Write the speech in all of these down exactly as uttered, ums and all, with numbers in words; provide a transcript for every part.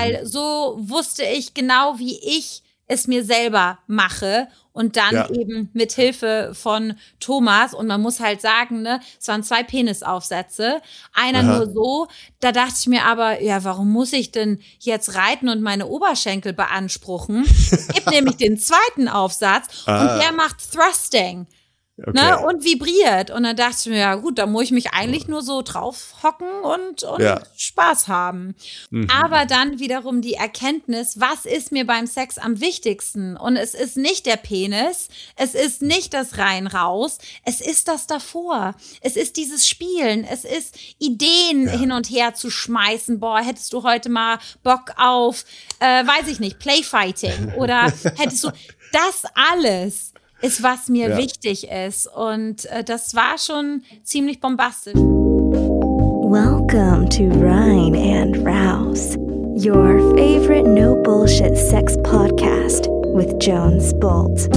weil so wusste ich genau, wie ich es mir selber mache und dann ja. eben mit Hilfe von Thomas und man muss halt sagen, ne, es waren zwei Penisaufsätze, einer Aha. nur so, da dachte ich mir aber, ja, warum muss ich denn jetzt reiten und meine Oberschenkel beanspruchen? Es gibt nämlich den zweiten Aufsatz ah. und der macht Thrusting. Okay. Ne, und vibriert. Und dann dachte ich mir, ja gut, da muss ich mich eigentlich nur so drauf hocken und, und ja. Spaß haben. Mhm. Aber dann wiederum die Erkenntnis, was ist mir beim Sex am wichtigsten? Und es ist nicht der Penis, es ist nicht das rein raus, es ist das davor. Es ist dieses Spielen, es ist Ideen ja. hin und her zu schmeißen. Boah, hättest du heute mal Bock auf, äh, weiß ich nicht, Playfighting oder hättest du das alles ist, was mir ja. wichtig ist. Und äh, das war schon ziemlich bombastisch. Welcome to Rhine and Rouse, your favorite no-bullshit sex podcast with Jones Bolt.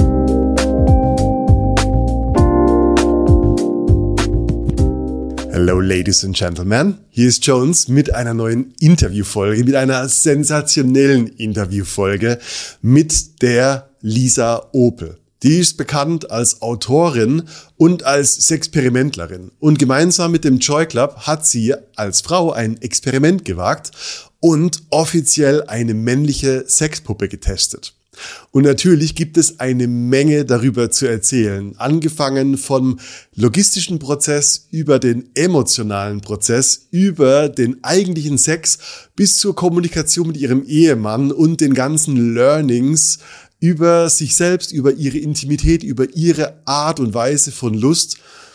Hello, ladies and gentlemen. Hier ist Jones mit einer neuen Interviewfolge, mit einer sensationellen Interviewfolge mit der Lisa Opel. Die ist bekannt als Autorin und als Sexperimentlerin. Und gemeinsam mit dem Joy Club hat sie als Frau ein Experiment gewagt und offiziell eine männliche Sexpuppe getestet. Und natürlich gibt es eine Menge darüber zu erzählen. Angefangen vom logistischen Prozess über den emotionalen Prozess, über den eigentlichen Sex bis zur Kommunikation mit ihrem Ehemann und den ganzen Learnings über sich selbst, über ihre Intimität, über ihre Art und Weise von Lust.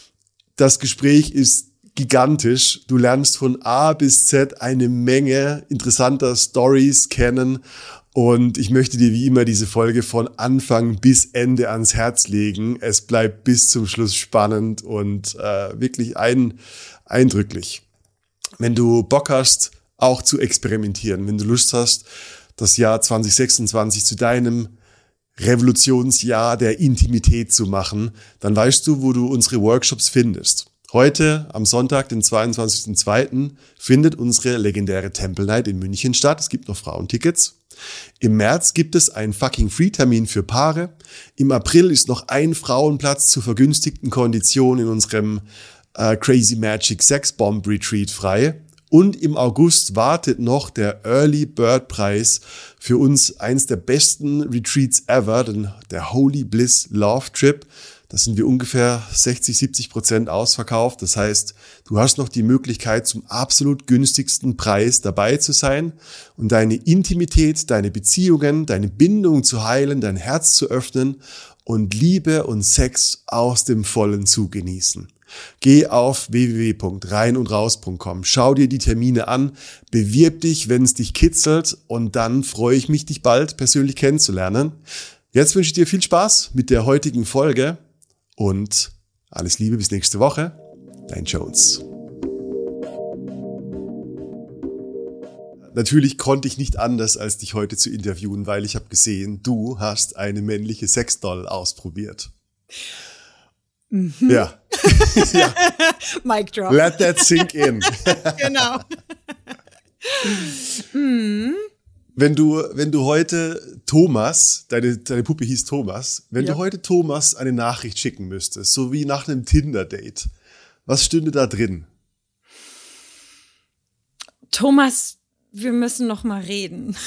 Das Gespräch ist gigantisch. Du lernst von A bis Z eine Menge interessanter Stories kennen. Und ich möchte dir wie immer diese Folge von Anfang bis Ende ans Herz legen. Es bleibt bis zum Schluss spannend und äh, wirklich ein, eindrücklich. Wenn du Bock hast, auch zu experimentieren, wenn du Lust hast, das Jahr zwanzig sechsundzwanzig zu deinem Revolutionsjahr der Intimität zu machen, dann weißt du, wo du unsere Workshops findest. Heute, am Sonntag, den zweiundzwanzigsten zweiten findet unsere legendäre Temple Night in München statt. Es gibt noch Frauentickets. Im März gibt es einen fucking Free-Termin für Paare. Im April ist noch ein Frauenplatz zu vergünstigten Konditionen in unserem äh, Crazy Magic Sex Bomb Retreat frei. Und im August wartet noch der Early Bird Preis für uns, eins der besten Retreats ever, denn der Holy Bliss Love Trip. Da sind wir ungefähr sechzig, siebzig Prozent ausverkauft. Das heißt, du hast noch die Möglichkeit, zum absolut günstigsten Preis dabei zu sein und deine Intimität, deine Beziehungen, deine Bindung zu heilen, dein Herz zu öffnen und Liebe und Sex aus dem Vollen zu genießen. Geh auf w w w punkt rein und raus punkt com, schau dir die Termine an, bewirb dich, wenn es dich kitzelt und dann freue ich mich, dich bald persönlich kennenzulernen. Jetzt wünsche ich dir viel Spaß mit der heutigen Folge und alles Liebe bis nächste Woche. Dein Jones. Natürlich konnte ich nicht anders, als dich heute zu interviewen, weil ich habe gesehen, du hast eine männliche Sexdoll ausprobiert. Mhm. Ja. ja. Mic drop. Let that sink in. Genau. mhm. Wenn du, wenn du heute Thomas, deine, deine Puppe hieß Thomas, wenn ja. du heute Thomas eine Nachricht schicken müsstest, so wie nach einem Tinder-Date, was stünde da drin? Thomas, wir müssen noch mal reden.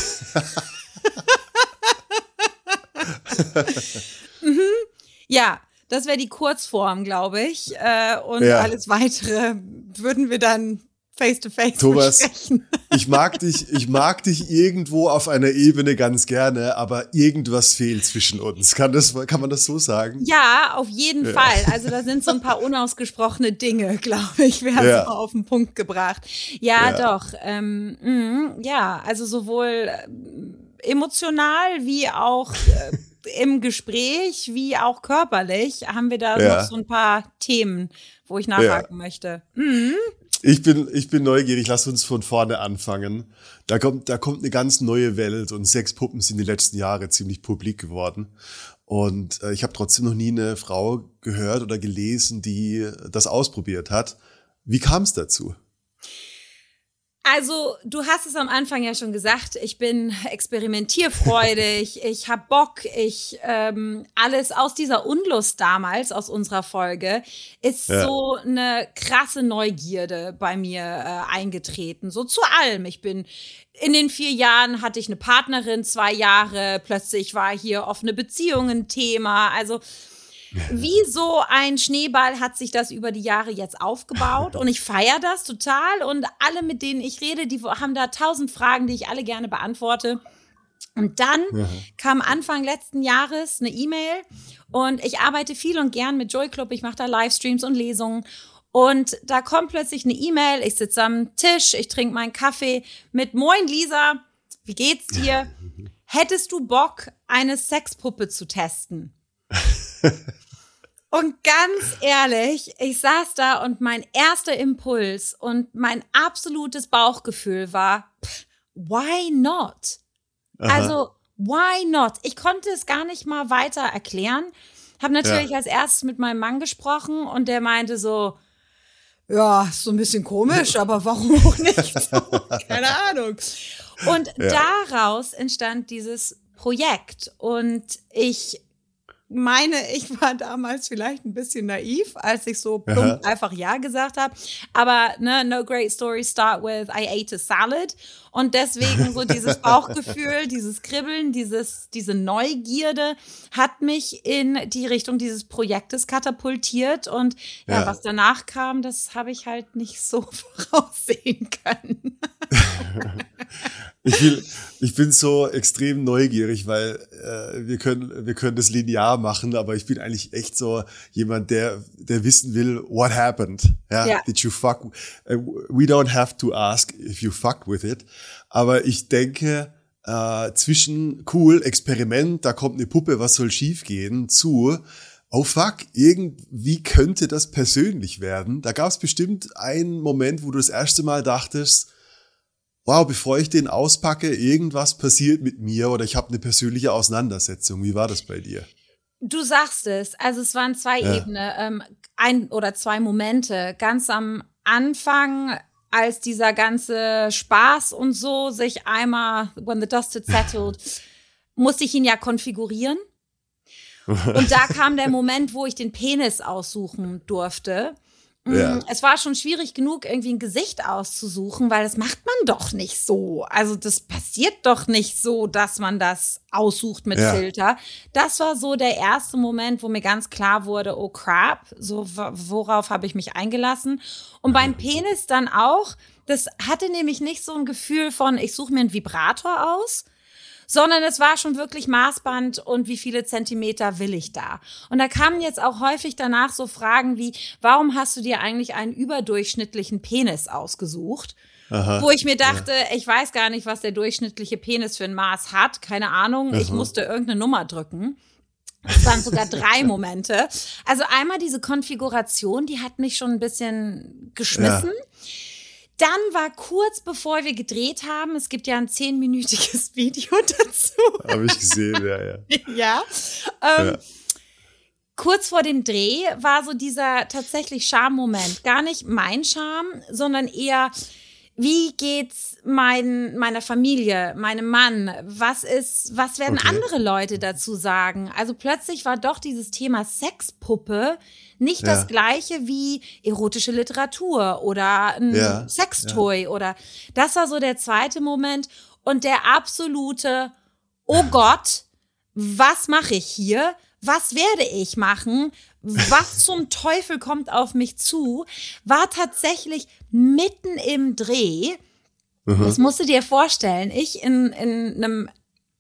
mhm. Ja. Das wäre die Kurzform, glaube ich. Äh, und ja. alles Weitere würden wir dann face-to-face Thomas, besprechen. ich mag dich, ich mag dich irgendwo auf einer Ebene ganz gerne, aber irgendwas fehlt zwischen uns. Kann das, kann man das so sagen? Ja, auf jeden ja. Fall. Also da sind so ein paar unausgesprochene Dinge, glaube ich. Wir haben es ja. mal auf den Punkt gebracht. Ja, ja. doch. Ähm, mh, ja, also sowohl emotional wie auch äh, im Gespräch wie auch körperlich haben wir da ja. noch so ein paar Themen, wo ich nachhaken ja. möchte. Mhm. Ich bin, ich bin neugierig. Lass uns von vorne anfangen. Da kommt, da kommt eine ganz neue Welt und Sexpuppen sind die letzten Jahre ziemlich publik geworden. Und äh, ich habe trotzdem noch nie eine Frau gehört oder gelesen, die das ausprobiert hat. Wie kam es dazu? Also, du hast es am Anfang ja schon gesagt, ich bin experimentierfreudig, ich hab Bock, ich ähm, alles aus dieser Unlust damals, aus unserer Folge, ist ja. so eine krasse Neugierde bei mir äh, eingetreten, so zu allem. Ich bin in den vier Jahren hatte ich eine Partnerin, zwei Jahre, plötzlich war hier offene Beziehungen Thema, also wie so ein Schneeball hat sich das über die Jahre jetzt aufgebaut und ich feiere das total und alle, mit denen ich rede, die haben da tausend Fragen, die ich alle gerne beantworte. Und dann ja. kam Anfang letzten Jahres eine E-Mail und ich arbeite viel und gern mit Joy Club, ich mache da Livestreams und Lesungen und da kommt plötzlich eine E-Mail, ich sitze am Tisch, ich trinke meinen Kaffee mit Moin Lisa, wie geht's dir? Hättest du Bock, eine Sexpuppe zu testen? Und ganz ehrlich, ich saß da und mein erster Impuls und mein absolutes Bauchgefühl war, pff, why not? Aha. Also, why not? Ich konnte es gar nicht mal weiter erklären. Habe natürlich ja. als erstes mit meinem Mann gesprochen und der meinte so, ja, ist so ein bisschen komisch, aber warum auch nicht? So, keine Ahnung. Und ja. daraus entstand dieses Projekt und ich meine, ich war damals vielleicht ein bisschen naiv, als ich so plump Aha. einfach Ja gesagt habe. Aber ne, no great stories start with I ate a salad. Und deswegen so dieses Bauchgefühl, dieses Kribbeln, dieses, diese Neugierde hat mich in die Richtung dieses Projektes katapultiert. Und ja, ja. was danach kam, das habe ich halt nicht so voraussehen können. Ich, will, ich bin so extrem neugierig, weil äh, wir können wir können das linear machen, aber ich bin eigentlich echt so jemand, der der wissen will, what happened? Ja, yeah. Did you fuck? Uh, we don't have to ask if you fucked with it. Aber ich denke, äh, zwischen cool, Experiment, da kommt eine Puppe, was soll schiefgehen, zu oh fuck, irgendwie könnte das persönlich werden. Da gab es bestimmt einen Moment, wo du das erste Mal dachtest, wow, bevor ich den auspacke, irgendwas passiert mit mir oder ich habe eine persönliche Auseinandersetzung. Wie war das bei dir? Du sagst es. Also es waren zwei ja. Ebenen, ähm, ein oder zwei Momente. Ganz am Anfang, als dieser ganze Spaß und so sich einmal, when the dust had settled, musste ich ihn ja konfigurieren. Und da kam der Moment, wo ich den Penis aussuchen durfte. Ja. Es war schon schwierig genug, irgendwie ein Gesicht auszusuchen, weil das macht man doch nicht so. Also das passiert doch nicht so, dass man das aussucht mit ja. Filter. Das war so der erste Moment, wo mir ganz klar wurde, oh crap, so worauf habe ich mich eingelassen. Und beim Penis dann auch, das hatte nämlich nicht so ein Gefühl von, ich suche mir einen Vibrator aus, sondern es war schon wirklich Maßband und wie viele Zentimeter will ich da. Und da kamen jetzt auch häufig danach so Fragen wie, warum hast du dir eigentlich einen überdurchschnittlichen Penis ausgesucht? Aha, wo ich mir dachte, ja. ich weiß gar nicht, was der durchschnittliche Penis für ein Maß hat, keine Ahnung, Aha. ich musste irgendeine Nummer drücken. Es waren sogar drei Momente. Also einmal diese Konfiguration, die hat mich schon ein bisschen geschmissen. Ja. Dann war kurz bevor wir gedreht haben, es gibt ja ein zehnminütiges Video dazu. Habe ich gesehen, ja, ja. ja, ähm, ja. Kurz vor dem Dreh war so dieser tatsächlich Schammoment. Gar nicht mein Scham, sondern eher, wie geht's mein, meiner Familie, meinem Mann? Was ist, was werden okay. andere Leute dazu sagen? Also plötzlich war doch dieses Thema Sexpuppe nicht ja. das gleiche wie erotische Literatur oder ein ja. Sextoy ja. oder das war so der zweite Moment und der absolute, oh Gott, was mache ich hier? Was werde ich machen? Was zum Teufel kommt auf mich zu? War tatsächlich mitten im Dreh. Mhm. Das musst du dir vorstellen. Ich in, in einem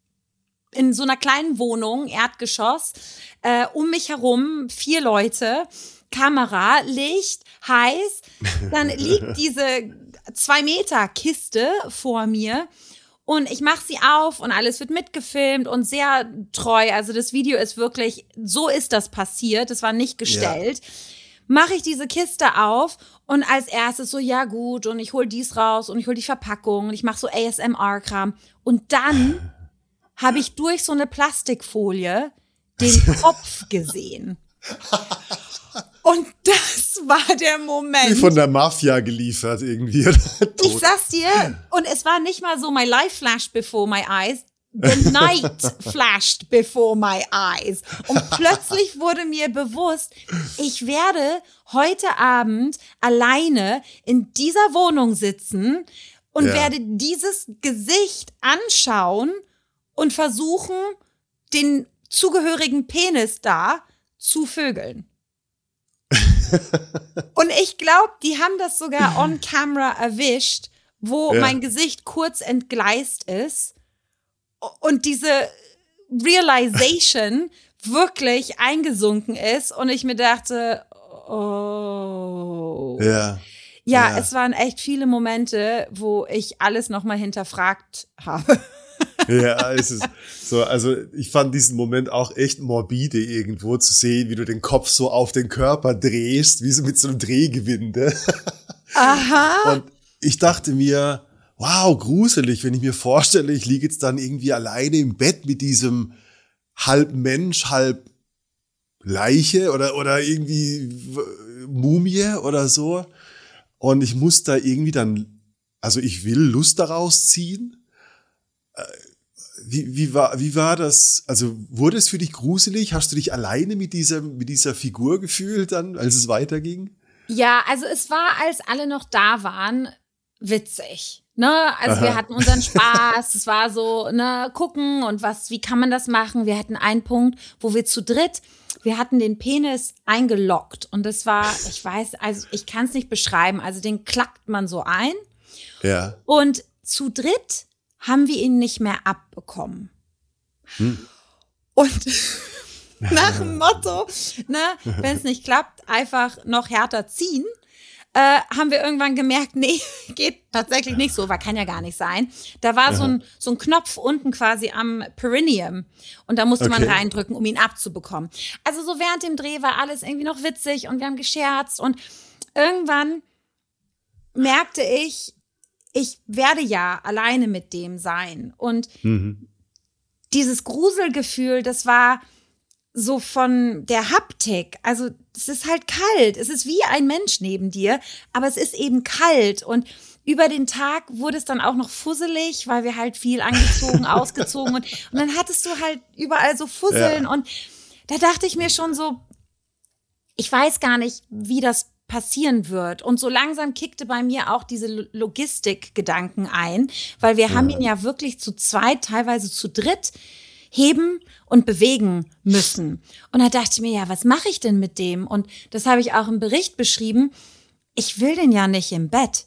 in so einer kleinen Wohnung, Erdgeschoss, äh, um mich herum vier Leute, Kamera, Licht, heiß. Dann liegt diese zwei Meter Kiste vor mir und ich mache sie auf und alles wird mitgefilmt und sehr treu. Also das Video ist wirklich, so ist das passiert, das war nicht gestellt. Ja. Mache ich diese Kiste auf und als erstes so, ja gut, und ich hol dies raus und ich hol die Verpackung und ich mache so A S M R-Kram. Und dann habe ich durch so eine Plastikfolie den Kopf gesehen. Und das war der Moment. Wie von der Mafia geliefert irgendwie. Ich sag's dir, und es war nicht mal so, my life flashed before my eyes. The night flashed before my eyes. Und plötzlich wurde mir bewusst, ich werde heute Abend alleine in dieser Wohnung sitzen und ja. werde dieses Gesicht anschauen und versuchen, den zugehörigen Penis da zu vögeln. Und ich glaube, die haben das sogar on camera erwischt, wo ja. mein Gesicht kurz entgleist ist. Und diese Realization wirklich eingesunken ist und ich mir dachte, oh. Ja. Ja, ja. es waren echt viele Momente, wo ich alles nochmal hinterfragt habe. Ja, es ist so, also ich fand diesen Moment auch echt morbide irgendwo zu sehen, wie du den Kopf so auf den Körper drehst, wie so mit so einem Drehgewinde. Aha. Und ich dachte mir, wow, gruselig, wenn ich mir vorstelle, ich liege jetzt dann irgendwie alleine im Bett mit diesem halb Mensch, halb Leiche oder, oder irgendwie Mumie oder so. Und ich muss da irgendwie dann, also ich will Lust daraus ziehen. Wie, wie war, wie war das? Also wurde es für dich gruselig? Hast du dich alleine mit dieser, mit dieser Figur gefühlt dann, als es weiterging? Ja, also es war, als alle noch da waren, witzig. Ne, also Aha. wir hatten unseren Spaß, es war so, ne, gucken und was, wie kann man das machen? Wir hatten einen Punkt, wo wir zu dritt, wir hatten den Penis eingeloggt und das war, ich weiß, also ich kann es nicht beschreiben, also den klackt man so ein. Ja. Und zu dritt haben wir ihn nicht mehr abbekommen. Hm. Und nach dem Motto, ne, wenn es nicht klappt, einfach noch härter ziehen. Äh, haben wir irgendwann gemerkt, nee, geht tatsächlich nicht so, weil kann ja gar nicht sein. Da war so ein, so ein Knopf unten quasi am Perineum und da musste okay. man reindrücken, um ihn abzubekommen. Also so während dem Dreh war alles irgendwie noch witzig und wir haben gescherzt und irgendwann merkte ich, ich werde ja alleine mit dem sein und mhm. dieses Gruselgefühl, das war so von der Haptik, also es ist halt kalt, es ist wie ein Mensch neben dir, aber es ist eben kalt und über den Tag wurde es dann auch noch fusselig, weil wir halt viel angezogen, ausgezogen und, und dann hattest du halt überall so Fusseln ja. und da dachte ich mir schon so, ich weiß gar nicht, wie das passieren wird und so langsam kickte bei mir auch diese Logistikgedanken ein, weil wir ja. haben ihn ja wirklich zu zweit, teilweise zu dritt heben und bewegen müssen. Und da dachte ich mir, ja, was mache ich denn mit dem? Und das habe ich auch im Bericht beschrieben. Ich will den ja nicht im Bett.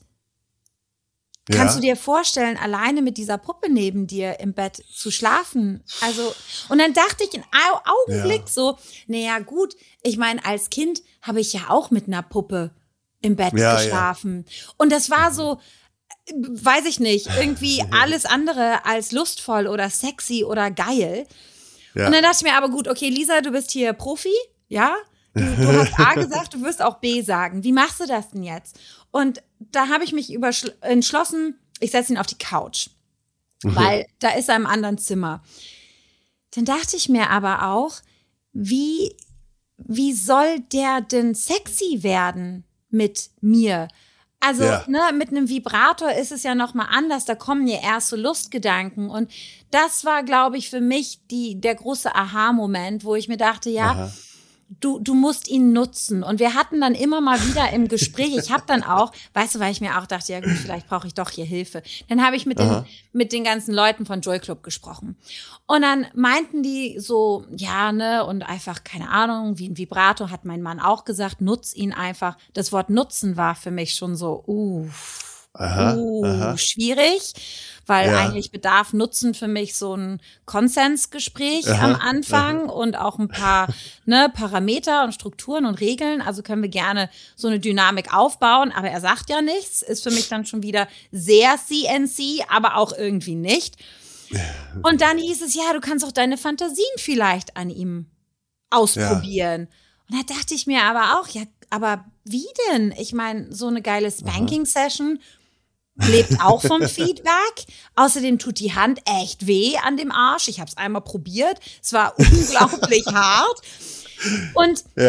Ja. Kannst du dir vorstellen, alleine mit dieser Puppe neben dir im Bett zu schlafen? Also, und dann dachte ich in Augenblick ja. so, naja, gut, ich meine, als Kind habe ich ja auch mit einer Puppe im Bett ja, geschlafen. Ja. Und das war so, weiß ich nicht, irgendwie alles andere als lustvoll oder sexy oder geil. Ja. Und dann dachte ich mir aber gut, okay, Lisa, du bist hier Profi, ja? Du, du hast A gesagt, du wirst auch B sagen. Wie machst du das denn jetzt? Und da habe ich mich entschlossen, ich setze ihn auf die Couch, mhm. weil da ist er im anderen Zimmer. Dann dachte ich mir aber auch, wie, wie soll der denn sexy werden mit mir? Also, ja. ne, mit einem Vibrator ist es ja noch mal anders, da kommen ja erst so Lustgedanken und das war, glaube ich, für mich die, der große Aha-Moment, wo ich mir dachte, ja, Aha. du, du musst ihn nutzen und wir hatten dann immer mal wieder im Gespräch, ich habe dann auch, weißt du, weil ich mir auch dachte, ja gut, vielleicht brauche ich doch hier Hilfe, dann habe ich mit den, mit den ganzen Leuten von Joy Club gesprochen und dann meinten die so, ja, ne, und einfach, keine Ahnung, wie ein Vibrator, hat mein Mann auch gesagt, nutz ihn einfach. Das Wort nutzen war für mich schon so, uh, aha, uh aha. schwierig, weil ja. eigentlich bedarf Nutzen für mich so ein Konsensgespräch aha, am Anfang aha. und auch ein paar ne, Parameter und Strukturen und Regeln. Also können wir gerne so eine Dynamik aufbauen, aber er sagt ja nichts, ist für mich dann schon wieder sehr C N C, aber auch irgendwie nicht. Und dann hieß es, ja, du kannst auch deine Fantasien vielleicht an ihm ausprobieren. Ja. Und da dachte ich mir aber auch, ja, aber wie denn? Ich meine, so eine geile Spanking-Session lebt auch vom Feedback. Außerdem tut die Hand echt weh an dem Arsch. Ich habe es einmal probiert. Es war unglaublich hart. Und ja.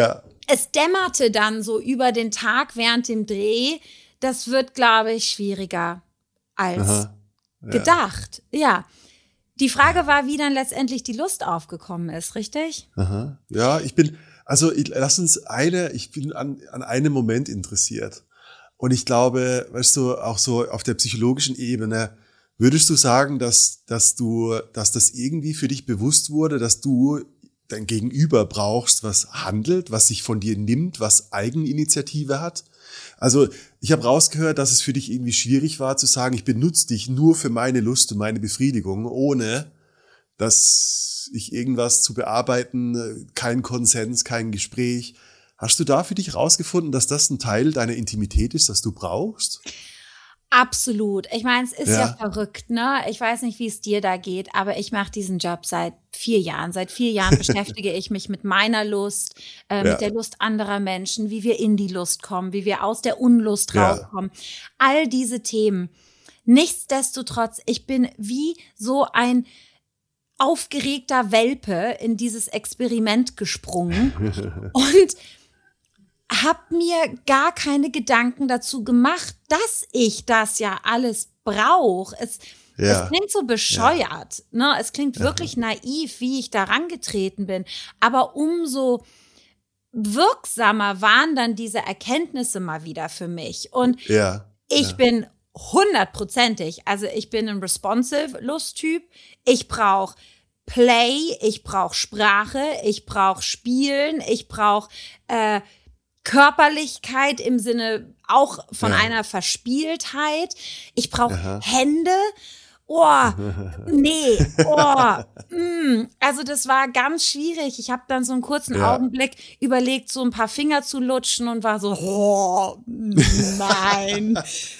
es dämmerte dann so über den Tag während dem Dreh. Das wird, glaube ich, schwieriger als Aha, ja. gedacht. Ja. Die Frage war, wie dann letztendlich die Lust aufgekommen ist, richtig? Aha. Ja, ich bin, also ich, lass uns eine, ich bin an, an einem Moment interessiert. Und ich glaube, weißt du, auch so auf der psychologischen Ebene, würdest du sagen, dass, dass du, dass das irgendwie für dich bewusst wurde, dass du dein Gegenüber brauchst, was handelt, was sich von dir nimmt, was Eigeninitiative hat? Also ich habe rausgehört, dass es für dich irgendwie schwierig war zu sagen, ich benutze dich nur für meine Lust und meine Befriedigung, ohne dass ich irgendwas zu bearbeiten, kein Konsens, kein Gespräch. Hast du da für dich rausgefunden, dass das ein Teil deiner Intimität ist, das du brauchst? Absolut. Ich meine, es ist ja. Ja. verrückt, ne? Ich weiß nicht, wie es dir da geht, aber ich mache diesen Job seit vier Jahren. Seit vier Jahren beschäftige ich mich mit meiner Lust, äh, Ja. mit der Lust anderer Menschen, wie wir in die Lust kommen, wie wir aus der Unlust Ja. rauskommen. All diese Themen. Nichtsdestotrotz, ich bin wie so ein aufgeregter Welpe in dieses Experiment gesprungen und hab mir gar keine Gedanken dazu gemacht, dass ich das ja alles brauche. Es, Ja. es klingt so bescheuert, ne? Es klingt wirklich naiv, wie ich da rangetreten bin. Aber umso wirksamer waren dann diese Erkenntnisse mal wieder für mich. Und Ja. ich ja. bin hundertprozentig, also ich bin ein responsive Lusttyp. Ich brauche Play, ich brauche Sprache, ich brauche Spielen, ich brauche äh, Körperlichkeit im Sinne auch von Ja. einer Verspieltheit. Ich brauche Aha. Hände. Oh, nee, oh, mm. Also das war ganz schwierig. Ich habe dann so einen kurzen Ja. Augenblick überlegt, so ein paar Finger zu lutschen und war so, oh, nein.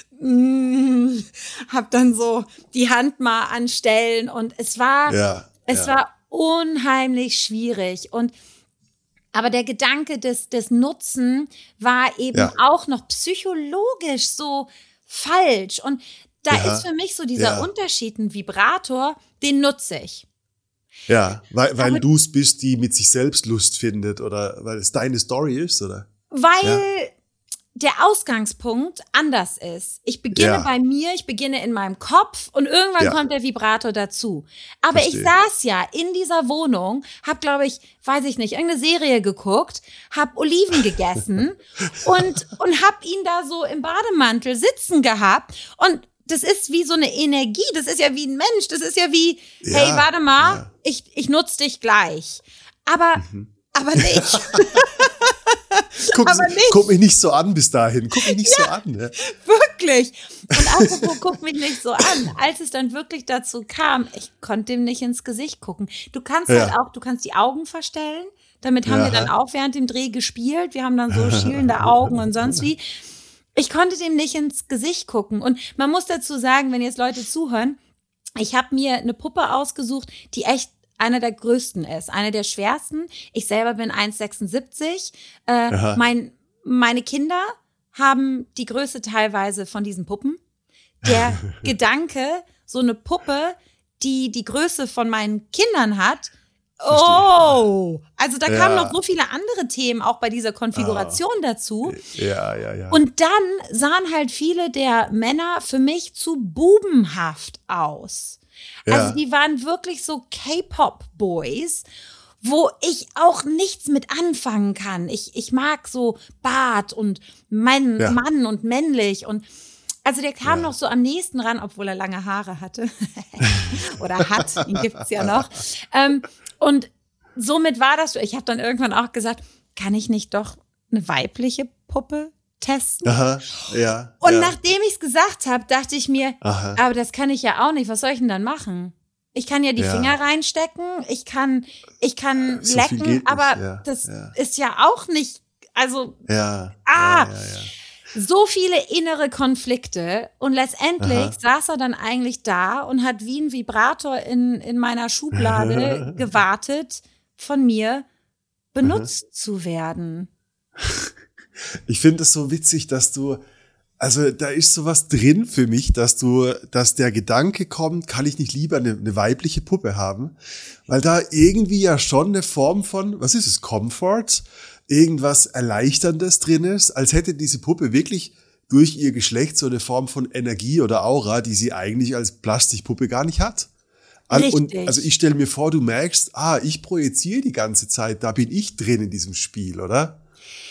mm. Hab dann so die Hand mal anstellen und es war, Ja. es ja. war unheimlich schwierig und aber der Gedanke des, des Nutzen war eben Ja. auch noch psychologisch so falsch. Und da Ja. ist für mich so dieser Ja. Unterschied, ein Vibrator, den nutze ich. Ja, weil, weil Aber- du es bist, die mit sich selbst Lust findet oder weil es deine Story ist, oder? Weil Ja. der Ausgangspunkt anders ist. Ich beginne Ja. bei mir, ich beginne in meinem Kopf und irgendwann Ja. kommt der Vibrator dazu. Aber Verstehe. ich saß ja in dieser Wohnung, hab, glaube ich, weiß ich nicht, irgendeine Serie geguckt, hab Oliven gegessen und, und hab ihn da so im Bademantel sitzen gehabt und das ist wie so eine Energie, das ist ja wie ein Mensch, das ist ja wie, Ja, hey, warte mal, ja. ich, ich nutze dich gleich. Aber, Mhm. aber nicht. Guck, Aber nicht. guck mich nicht so an bis dahin. Guck mich nicht so an. Ne? Wirklich. Und apropos, guck mich nicht so an. Als es dann wirklich dazu kam, ich konnte ihm nicht ins Gesicht gucken. Du kannst Ja. halt auch, du kannst die Augen verstellen. Damit haben Ja. wir dann auch während dem Dreh gespielt. Wir haben dann so schielende Augen und sonst wie. Ich konnte dem nicht ins Gesicht gucken. Und man muss dazu sagen, wenn jetzt Leute zuhören, ich habe mir eine Puppe ausgesucht, die echt einer der größten ist, eine der schwersten. Ich selber bin eins Komma sechsundsiebzig. Äh, Aha. mein, meine Kinder haben die Größe teilweise von diesen Puppen. Der Gedanke, so eine Puppe, die die Größe von meinen Kindern hat, oh, also da kamen Ja. noch so viele andere Themen auch bei dieser Konfiguration dazu. Ja, ja, ja. Und dann sahen halt viele der Männer für mich zu bubenhaft aus. Ja. Also die waren wirklich so K-Pop-Boys, wo ich auch nichts mit anfangen kann. Ich, ich mag so Bart und Mann, Ja. Mann und männlich und also der kam Ja. noch so am nächsten ran, obwohl er lange Haare hatte. Oder hat, ihn gibt's ja noch. Ähm, und somit war das so. Ich habe dann irgendwann auch gesagt, kann ich nicht doch eine weibliche Puppe testen? Aha, ja. Und ja. nachdem ich es gesagt habe, dachte ich mir, Aha. aber das kann ich ja auch nicht. Was soll ich denn dann machen? Ich kann ja die Ja. Finger reinstecken, ich kann, ich kann So viel lecken, geht nicht, aber ja, das ja. ist ja auch nicht, also Ja. Ah. Ja, ja, ja. so viele innere Konflikte. Und letztendlich Aha. saß er dann eigentlich da und hat wie ein Vibrator in, in meiner Schublade gewartet, von mir benutzt zu werden. Ich finde es so witzig, dass du, also da ist sowas drin für mich, dass du, dass der Gedanke kommt, kann ich nicht lieber eine, eine weibliche Puppe haben? Weil da irgendwie ja schon eine Form von, was ist es, Comfort, irgendwas Erleichterndes drin ist, als hätte diese Puppe wirklich durch ihr Geschlecht so eine Form von Energie oder Aura, die sie eigentlich als Plastikpuppe gar nicht hat. Richtig. Und also ich stelle mir vor, du merkst, ah, ich projiziere die ganze Zeit, da bin ich drin in diesem Spiel, oder?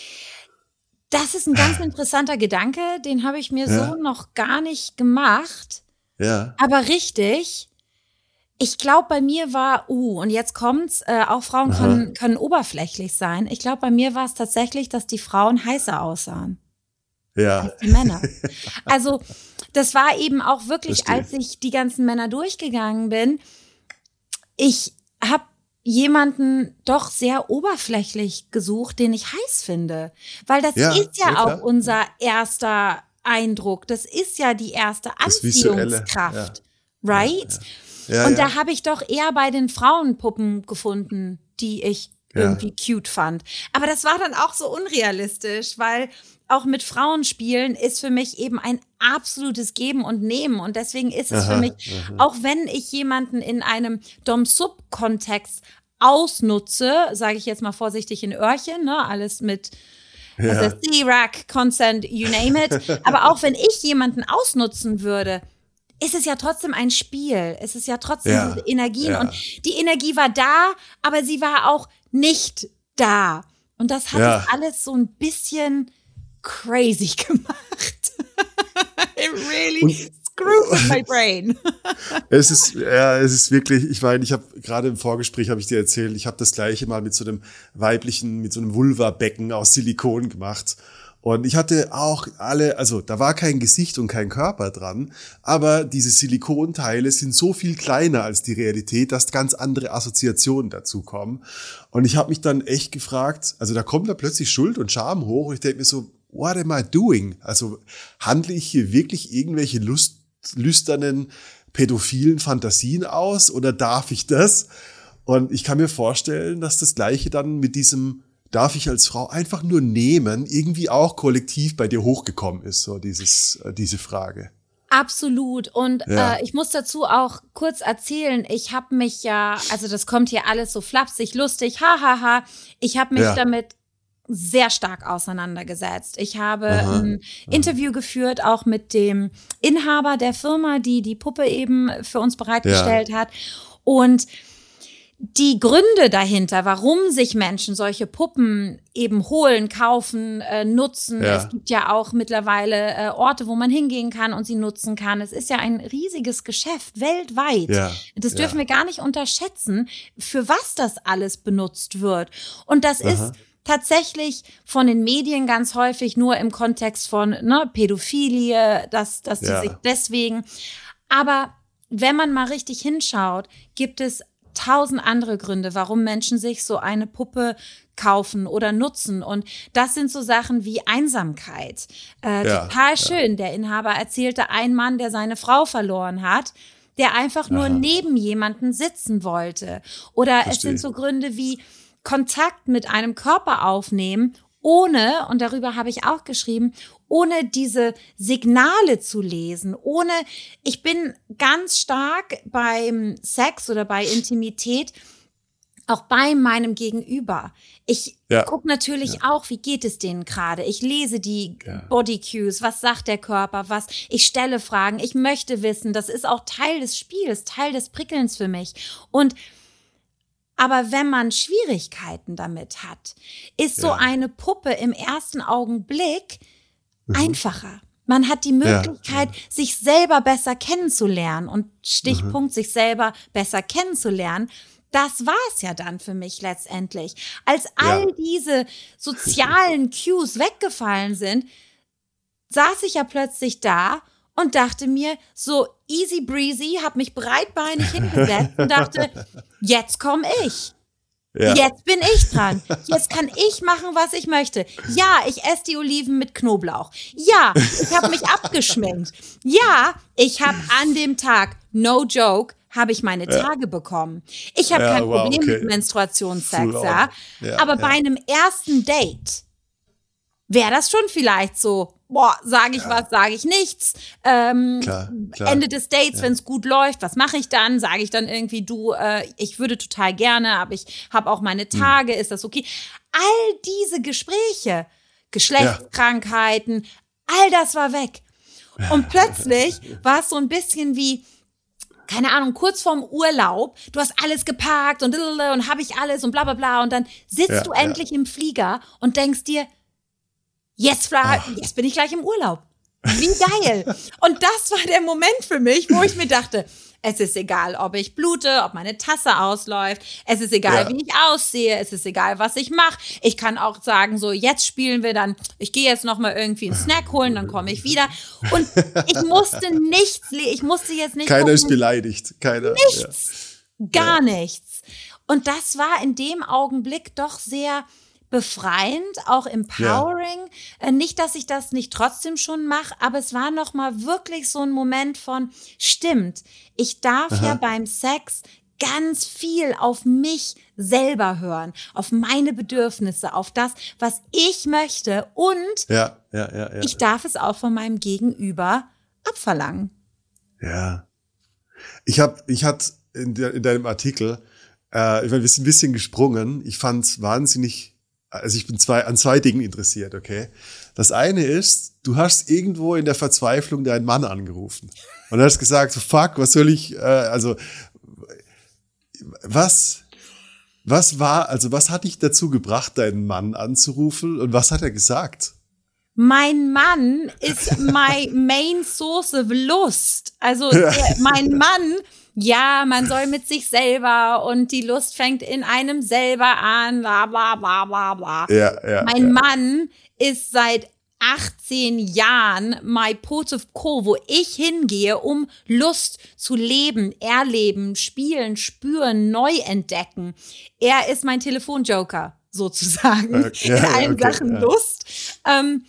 Das ist ein ganz interessanter Gedanke, den habe ich mir Ja. so noch gar nicht gemacht. Ja. Aber richtig, ich glaube, bei mir war, uh, und jetzt kommt's, äh, auch Frauen können, können oberflächlich sein. Ich glaube, bei mir war es tatsächlich, dass die Frauen heißer aussahen. Ja. Die Männer. Also das war eben auch wirklich, Verstehe. als ich die ganzen Männer durchgegangen bin, ich habe jemanden doch sehr oberflächlich gesucht, den ich heiß finde. Weil das Ja, ist ja, ja, auch klar. unser erster Eindruck. Das ist ja die erste Das Visuelle, Anziehungskraft. Right? Ja, Und ja. da habe ich doch eher bei den Frauenpuppen gefunden, die ich Ja. irgendwie cute fand. Aber das war dann auch so unrealistisch, weil auch mit Frauen spielen ist für mich eben ein absolutes Geben und Nehmen. Und deswegen ist es Aha, für mich, auch wenn ich jemanden in einem Dom-Sub-Kontext ausnutze, sage ich jetzt mal vorsichtig in Öhrchen, ne, alles mit also C-Rack, Consent, you name it. Aber auch wenn ich jemanden ausnutzen würde, ist es ja trotzdem ein Spiel. Es ist ja trotzdem Ja, diese Energien. ja. Und die Energie war da, aber sie war auch nicht da. Und das hat Ja. es alles so ein bisschen crazy gemacht. It really screwed with my brain. Es ist, ja, es ist wirklich, ich meine, ich habe gerade im Vorgespräch, habe ich dir erzählt, ich habe das Gleiche mal mit so einem weiblichen, mit so einem Vulva-Becken aus Silikon gemacht. Und ich hatte auch alle, also da war kein Gesicht und kein Körper dran, aber diese Silikonteile sind so viel kleiner als die Realität, dass ganz andere Assoziationen dazu kommen. Und ich habe mich dann echt gefragt, also da kommt da plötzlich Schuld und Scham hoch und ich denke mir so, what am I doing? Also handle ich hier wirklich irgendwelche Lust, lüsternen, pädophilen Fantasien aus oder darf ich das? Und ich kann mir vorstellen, dass das Gleiche dann mit diesem darf ich als Frau einfach nur nehmen, irgendwie auch kollektiv bei dir hochgekommen ist, so dieses, äh, diese Frage. Absolut. Und Ja. äh, ich muss dazu auch kurz erzählen, ich habe mich ja, also das kommt hier alles so flapsig, lustig, hahaha, ha, ha. Ich habe mich Ja. damit sehr stark auseinandergesetzt. Ich habe Aha. ein Interview geführt, auch mit dem Inhaber der Firma, die die Puppe eben für uns bereitgestellt hat. Und die Gründe dahinter, warum sich Menschen solche Puppen eben holen, kaufen, äh, nutzen. Ja. Es gibt ja auch mittlerweile äh, Orte, wo man hingehen kann und sie nutzen kann. Es ist ja ein riesiges Geschäft weltweit. Ja. Das Ja. dürfen wir gar nicht unterschätzen, für was das alles benutzt wird. Und das Aha. ist tatsächlich von den Medien ganz häufig nur im Kontext von ne, Pädophilie, dass, dass die Ja. sich deswegen. Aber wenn man mal richtig hinschaut, gibt es tausend andere Gründe, warum Menschen sich so eine Puppe kaufen oder nutzen. Und das sind so Sachen wie Einsamkeit. Äh, Ja, total schön. Der Inhaber erzählte, ein Mann, der seine Frau verloren hat, der einfach nur Aha. neben jemanden sitzen wollte. Oder es Verstehe. sind so Gründe wie Kontakt mit einem Körper aufnehmen, ohne, und darüber habe ich auch geschrieben, ohne diese Signale zu lesen, ohne, ich bin ganz stark beim Sex oder bei Intimität, auch bei meinem Gegenüber. Ich Ja. gucke natürlich auch, wie geht es denen gerade. Ich lese die Ja. Body Cues, was sagt der Körper, was, ich stelle Fragen, ich möchte wissen, das ist auch Teil des Spiels, Teil des Prickelns für mich. Und aber wenn man Schwierigkeiten damit hat, ist so Ja. eine Puppe im ersten Augenblick einfacher. Man hat die Möglichkeit, sich selber besser kennenzulernen und Stichpunkt, sich selber besser kennenzulernen. Das war es ja dann für mich letztendlich. Als all Ja. diese sozialen Cues weggefallen sind, saß ich ja plötzlich da und dachte mir, so easy breezy, hab mich breitbeinig hingesetzt und dachte, jetzt komme ich. Ja. Jetzt bin ich dran. Jetzt kann ich machen, was ich möchte. Ja, ich esse die Oliven mit Knoblauch. Ja, ich habe mich abgeschminkt. Ja, ich habe an dem Tag, no joke, habe ich meine Tage bekommen. Ich habe Ja, kein wow, Problem okay. mit Menstruationssex, Full on. ja. Ja, Aber ja. bei einem ersten Date wäre das schon vielleicht so, boah, sage ich ja. was, sage ich nichts. Ähm, klar, klar. Ende des Dates, ja. wenn es gut läuft, was mache ich dann? Sage ich dann irgendwie, du, äh, ich würde total gerne, aber ich habe auch meine Tage, hm. ist das okay? All diese Gespräche, Geschlechtskrankheiten, ja. all das war weg. Und plötzlich war es so ein bisschen wie, keine Ahnung, kurz vorm Urlaub, du hast alles gepackt und und habe ich alles und bla bla bla und dann sitzt ja, du endlich ja. im Flieger und denkst dir, Jetzt, jetzt bin ich gleich im Urlaub. Wie geil. Und das war der Moment für mich, wo ich mir dachte, es ist egal, ob ich blute, ob meine Tasse ausläuft. Es ist egal, ja. wie ich aussehe. Es ist egal, was ich mache. Ich kann auch sagen, so jetzt spielen wir dann, ich gehe jetzt noch mal irgendwie einen Snack holen, dann komme ich wieder. Und ich musste nichts, ich musste jetzt nicht Keiner gucken. ist beleidigt. Keiner. Nichts. Ja. Gar ja. nichts. Und das war in dem Augenblick doch sehr befreiend, auch empowering. Ja. Nicht, dass ich das nicht trotzdem schon mache, aber es war noch mal wirklich so ein Moment von, stimmt, ich darf Aha. ja beim Sex ganz viel auf mich selber hören, auf meine Bedürfnisse, auf das, was ich möchte und ja, ja, ja, ja. ich darf es auch von meinem Gegenüber abverlangen. Ja. Ich hab, ich hatte in, de, in deinem Artikel, äh, ich meine, wir sind ein bisschen gesprungen, ich fand es wahnsinnig. Also ich bin zwei, an zwei Dingen interessiert, okay? Das eine ist, du hast irgendwo in der Verzweiflung deinen Mann angerufen und hast gesagt, so fuck, was soll ich, äh, also was, was war, also was hat dich dazu gebracht, deinen Mann anzurufen und was hat er gesagt? Mein Mann ist my main source of lust. Also der, mein Mann, ja, man soll mit sich selber und die Lust fängt in einem selber an, bla bla bla bla bla. Ja, ja, mein ja. Mann ist seit achtzehn Jahren my port of call, wo ich hingehe, um Lust zu leben, erleben, spielen, spüren, neu entdecken. Er ist mein Telefonjoker, sozusagen, okay, ja, in allen okay, Sachen ja. Lust. Ähm,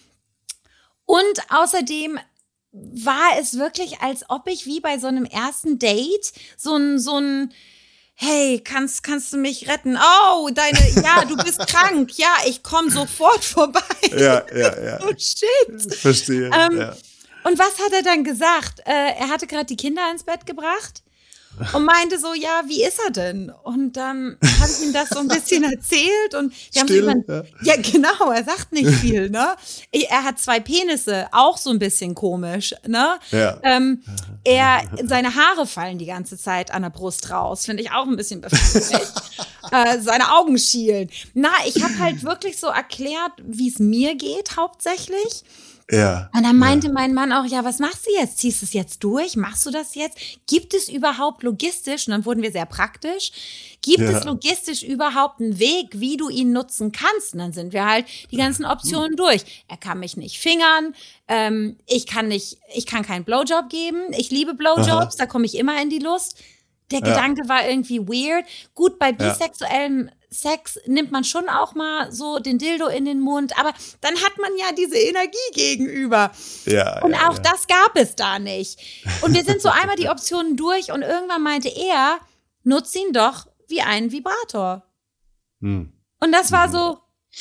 und außerdem war es wirklich, als ob ich wie bei so einem ersten Date so ein, so ein, hey, kannst, kannst du mich retten? Oh, deine, ja, du bist krank. Ja, ich komme sofort vorbei. Ja, ja, ja. Oh, shit. Verstehe, ähm, ja. Und was hat er dann gesagt? Äh, er hatte gerade die Kinder ins Bett gebracht und meinte so, ja, wie ist er denn? Und dann ähm, habe ich ihm das so ein bisschen erzählt und wir haben so über, ja. ja, genau, er sagt nicht viel, ne? Er hat zwei Penisse, auch so ein bisschen komisch, ne? Ja. Ähm, er, seine Haare fallen die ganze Zeit an der Brust raus, finde ich auch ein bisschen befremdlich. äh, seine Augen schielen. Na, ich habe halt wirklich so erklärt, wie es mir geht, hauptsächlich. Ja. Und dann meinte ja. mein Mann auch, ja, was machst du jetzt? Ziehst du es jetzt durch? Machst du das jetzt? Gibt es überhaupt logistisch, und dann wurden wir sehr praktisch, gibt ja. es logistisch überhaupt einen Weg, wie du ihn nutzen kannst? Und dann sind wir halt die ganzen Optionen durch. Er kann mich nicht fingern, ähm, ich kann nicht, ich kann keinen Blowjob geben, ich liebe Blowjobs, Aha. da komme ich immer in die Lust. Der ja. Gedanke war irgendwie weird. Gut, bei bisexuellem ja. Sex nimmt man schon auch mal so den Dildo in den Mund, aber dann hat man ja diese Energie gegenüber. Ja, und ja, auch ja. das gab es da nicht. Und wir sind so einmal die Optionen durch und irgendwann meinte er, nutz ihn doch wie einen Vibrator. Hm. Und das war so,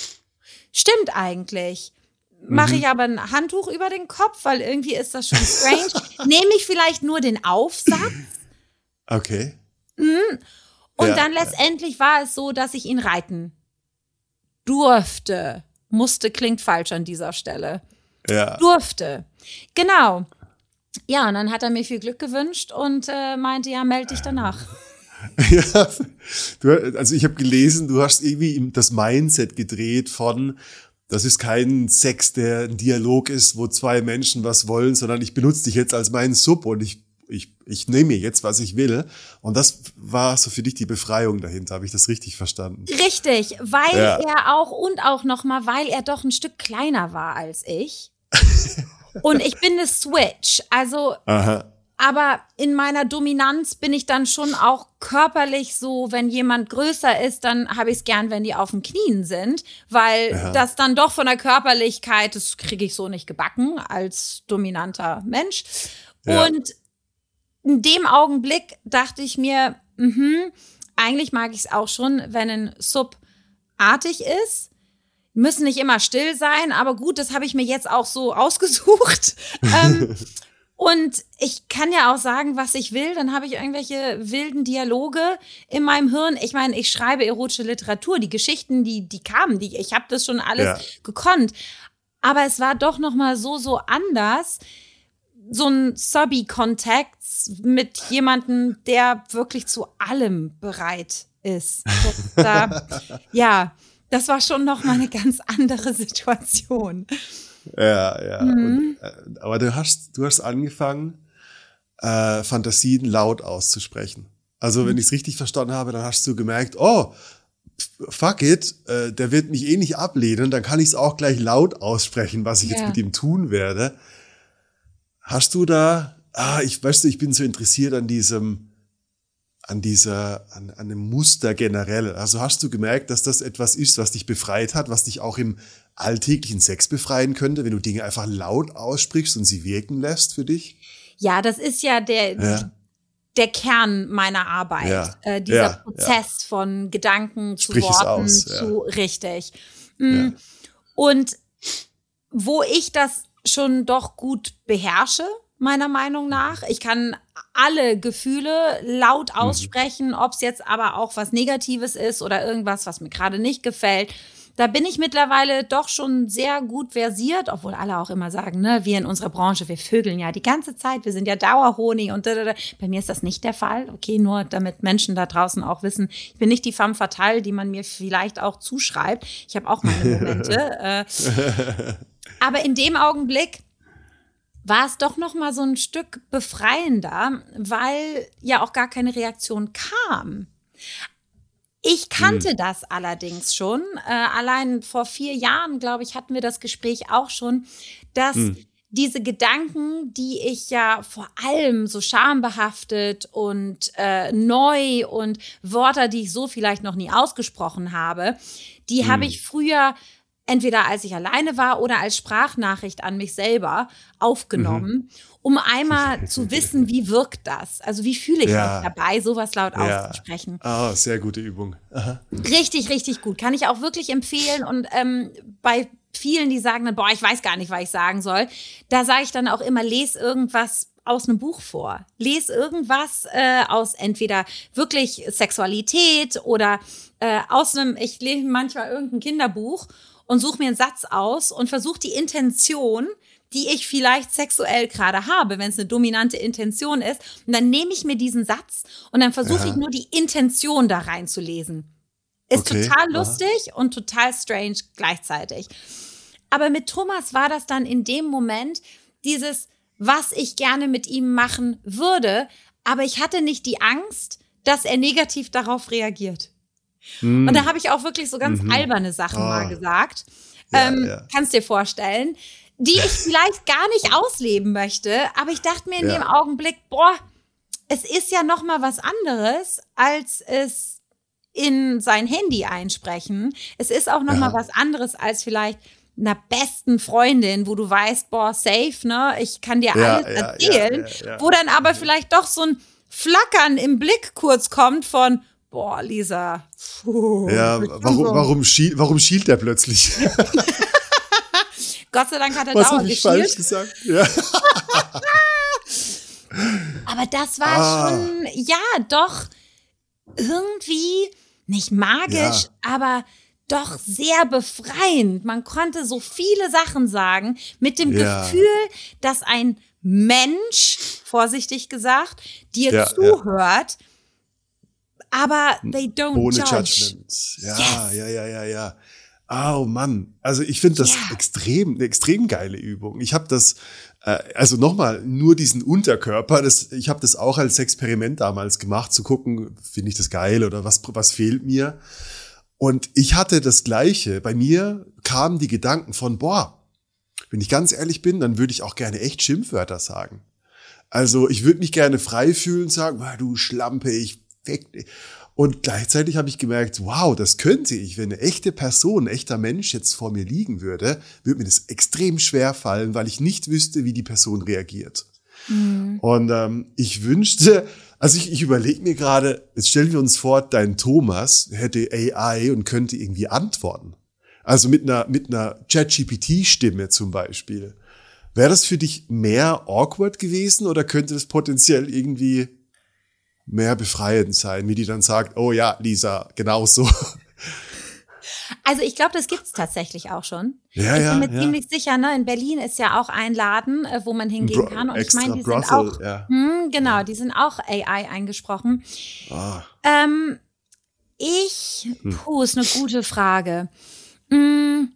stimmt eigentlich. Mache ich aber ein Handtuch über den Kopf, weil irgendwie ist das schon strange. Nehme ich vielleicht nur den Aufsatz? Okay. Mhm. Und ja, dann letztendlich ja. war es so, dass ich ihn reiten durfte. Musste klingt falsch an dieser Stelle. Ja. Durfte. Genau. Ja, und dann hat er mir viel Glück gewünscht und äh, meinte, ja, melde dich danach. Ja, du, also ich habe gelesen, du hast irgendwie das Mindset gedreht von, das ist kein Sex, der ein Dialog ist, wo zwei Menschen was wollen, sondern ich benutze dich jetzt als meinen Sub und ich Ich, ich nehme mir jetzt, was ich will. Und das war so für dich die Befreiung dahinter. Habe ich das richtig verstanden? Richtig, weil ja. er auch und auch nochmal, weil er doch ein Stück kleiner war als ich. Und ich bin eine Switch. Also, Aha. aber in meiner Dominanz bin ich dann schon auch körperlich so, wenn jemand größer ist, dann habe ich es gern, wenn die auf den Knien sind. Weil ja. das dann doch von der Körperlichkeit, das kriege ich so nicht gebacken als dominanter Mensch. Ja. Und in dem Augenblick dachte ich mir, mh, eigentlich mag ich es auch schon, wenn ein Sub artig ist. müssen nicht immer still sein, aber gut, das habe ich mir jetzt auch so ausgesucht. ähm, und ich kann ja auch sagen, was ich will, dann habe ich irgendwelche wilden Dialoge in meinem Hirn. Ich meine, ich schreibe erotische Literatur, die Geschichten, die die kamen, die ich habe das schon alles ja. gekonnt. Aber es war doch noch mal so, so anders. So ein Subby-Kontakt mit jemandem, der wirklich zu allem bereit ist. Das, da, ja, das war schon noch mal eine ganz andere Situation. Ja, ja. Mhm. Und, äh, aber du hast, du hast angefangen, äh, Fantasien laut auszusprechen. Also, mhm. wenn ich es richtig verstanden habe, dann hast du gemerkt, oh, fuck it, äh, der wird mich eh nicht ablehnen, dann kann ich es auch gleich laut aussprechen, was ich ja. jetzt mit ihm tun werde. Hast du da, ah, ich weißt du, ich bin so interessiert an diesem, an dieser, an, an dem Muster generell. Also hast du gemerkt, dass das etwas ist, was dich befreit hat, was dich auch im alltäglichen Sex befreien könnte, wenn du Dinge einfach laut aussprichst und sie wirken lässt für dich? Ja, das ist ja der, ja. der Kern meiner Arbeit. Ja. Äh, dieser ja, Prozess ja. von Gedanken zu Sprich Worten es aus, zu, ja. richtig. Mhm. Ja. Und wo ich das schon doch gut beherrsche, meiner Meinung nach. Ich kann alle Gefühle laut aussprechen, mhm. ob es jetzt aber auch was Negatives ist oder irgendwas, was mir gerade nicht gefällt. Da bin ich mittlerweile doch schon sehr gut versiert, obwohl alle auch immer sagen, ne, wir in unserer Branche, wir vögeln ja die ganze Zeit, wir sind ja Dauerhonig und da, da, da. Bei mir ist das nicht der Fall. Okay, nur damit Menschen da draußen auch wissen, ich bin nicht die femme fatale, die man mir vielleicht auch zuschreibt. Ich habe auch meine Momente. äh, aber in dem Augenblick war es doch noch mal so ein Stück befreiender, weil ja auch gar keine Reaktion kam. Ich kannte hm. das allerdings schon. Äh, allein vor vier Jahren, glaube ich, hatten wir das Gespräch auch schon, dass hm. diese Gedanken, die ich ja vor allem so schambehaftet und äh, neu und Wörter, die ich so vielleicht noch nie ausgesprochen habe, die hm. habe ich früher entweder als ich alleine war oder als Sprachnachricht an mich selber aufgenommen, mhm. um einmal zu wissen, wie wirkt das? Also wie fühle ich ja. mich dabei, sowas laut ja. auszusprechen? Ah, sehr gute Übung. Aha. Richtig, richtig gut. Kann ich auch wirklich empfehlen. Und ähm, bei vielen, die sagen dann, boah, ich weiß gar nicht, was ich sagen soll, da sage ich dann auch immer, les irgendwas aus einem Buch vor. Les irgendwas äh, aus entweder wirklich Sexualität oder äh, aus einem, ich lese manchmal irgendein Kinderbuch und suche mir einen Satz aus und versuche die Intention, die ich vielleicht sexuell gerade habe, wenn es eine dominante Intention ist. Und dann nehme ich mir diesen Satz und dann versuche ich nur die Intention da reinzulesen. Ist okay. total lustig Aha. und total strange gleichzeitig. Aber mit Thomas war das dann in dem Moment dieses, was ich gerne mit ihm machen würde, aber ich hatte nicht die Angst, dass er negativ darauf reagiert. Mm. Und da habe ich auch wirklich so ganz mm-hmm. alberne Sachen oh. mal gesagt. Ja, ähm, ja. Kannst dir vorstellen, die ich vielleicht gar nicht ausleben möchte, aber ich dachte mir in ja. dem Augenblick, boah, es ist ja noch mal was anderes, als es in sein Handy einsprechen. Es ist auch noch ja. mal was anderes als vielleicht einer besten Freundin, wo du weißt, boah, safe, ne, ich kann dir ja, alles ja, erzählen, ja, ja, ja. wo dann aber vielleicht doch so ein Flackern im Blick kurz kommt von, boah, Lisa. Puh, ja, warum, warum, schiel, warum schielt der plötzlich? Gott sei Dank hat er Was dauernd hab ich geschielt. falsch gesagt? Ja. Aber das war ah. schon, ja, doch irgendwie nicht magisch, ja. aber doch sehr befreiend. Man konnte so viele Sachen sagen mit dem ja. Gefühl, dass ein Mensch, vorsichtig gesagt, dir ja, zuhört, ja. aber they don't Ohne judge. Judgment. Ja, yes. ja, ja, ja, ja. Oh Mann, also ich finde das yeah. extrem, eine extrem geile Übung. Ich habe das, äh, also nochmal, nur diesen Unterkörper, das, ich habe das auch als Experiment damals gemacht, zu gucken, finde ich das geil oder was, was fehlt mir. Und ich hatte das Gleiche. Bei mir kamen die Gedanken von, boah, wenn ich ganz ehrlich bin, dann würde ich auch gerne echt Schimpfwörter sagen. Also ich würde mich gerne frei fühlen und sagen, boah, du Schlampe, ich fick dich. Und gleichzeitig habe ich gemerkt, wow, das könnte ich, wenn eine echte Person, ein echter Mensch jetzt vor mir liegen würde, würde mir das extrem schwer fallen, weil ich nicht wüsste, wie die Person reagiert. Mhm. Und ähm, ich wünschte, also ich, ich überlege mir gerade, jetzt stellen wir uns vor, dein Thomas hätte A I und könnte irgendwie antworten. Also mit einer, mit einer ChatGPT-Stimme zum Beispiel. Wäre das für dich mehr awkward gewesen oder könnte das potenziell irgendwie mehr befreiend sein, wie die dann sagt, oh ja, Lisa, genau so. Also ich glaube, das gibt's tatsächlich auch schon. Ja, ich ja, bin mir ja. ziemlich sicher, ne? In Berlin ist ja auch ein Laden, äh, wo man hingehen Bro- kann. Und ich extra meine, die Brothel, sind auch, ja. hm, genau, die sind auch A I eingesprochen. Ah, Ähm, ich, puh, ist eine gute Frage. Hm,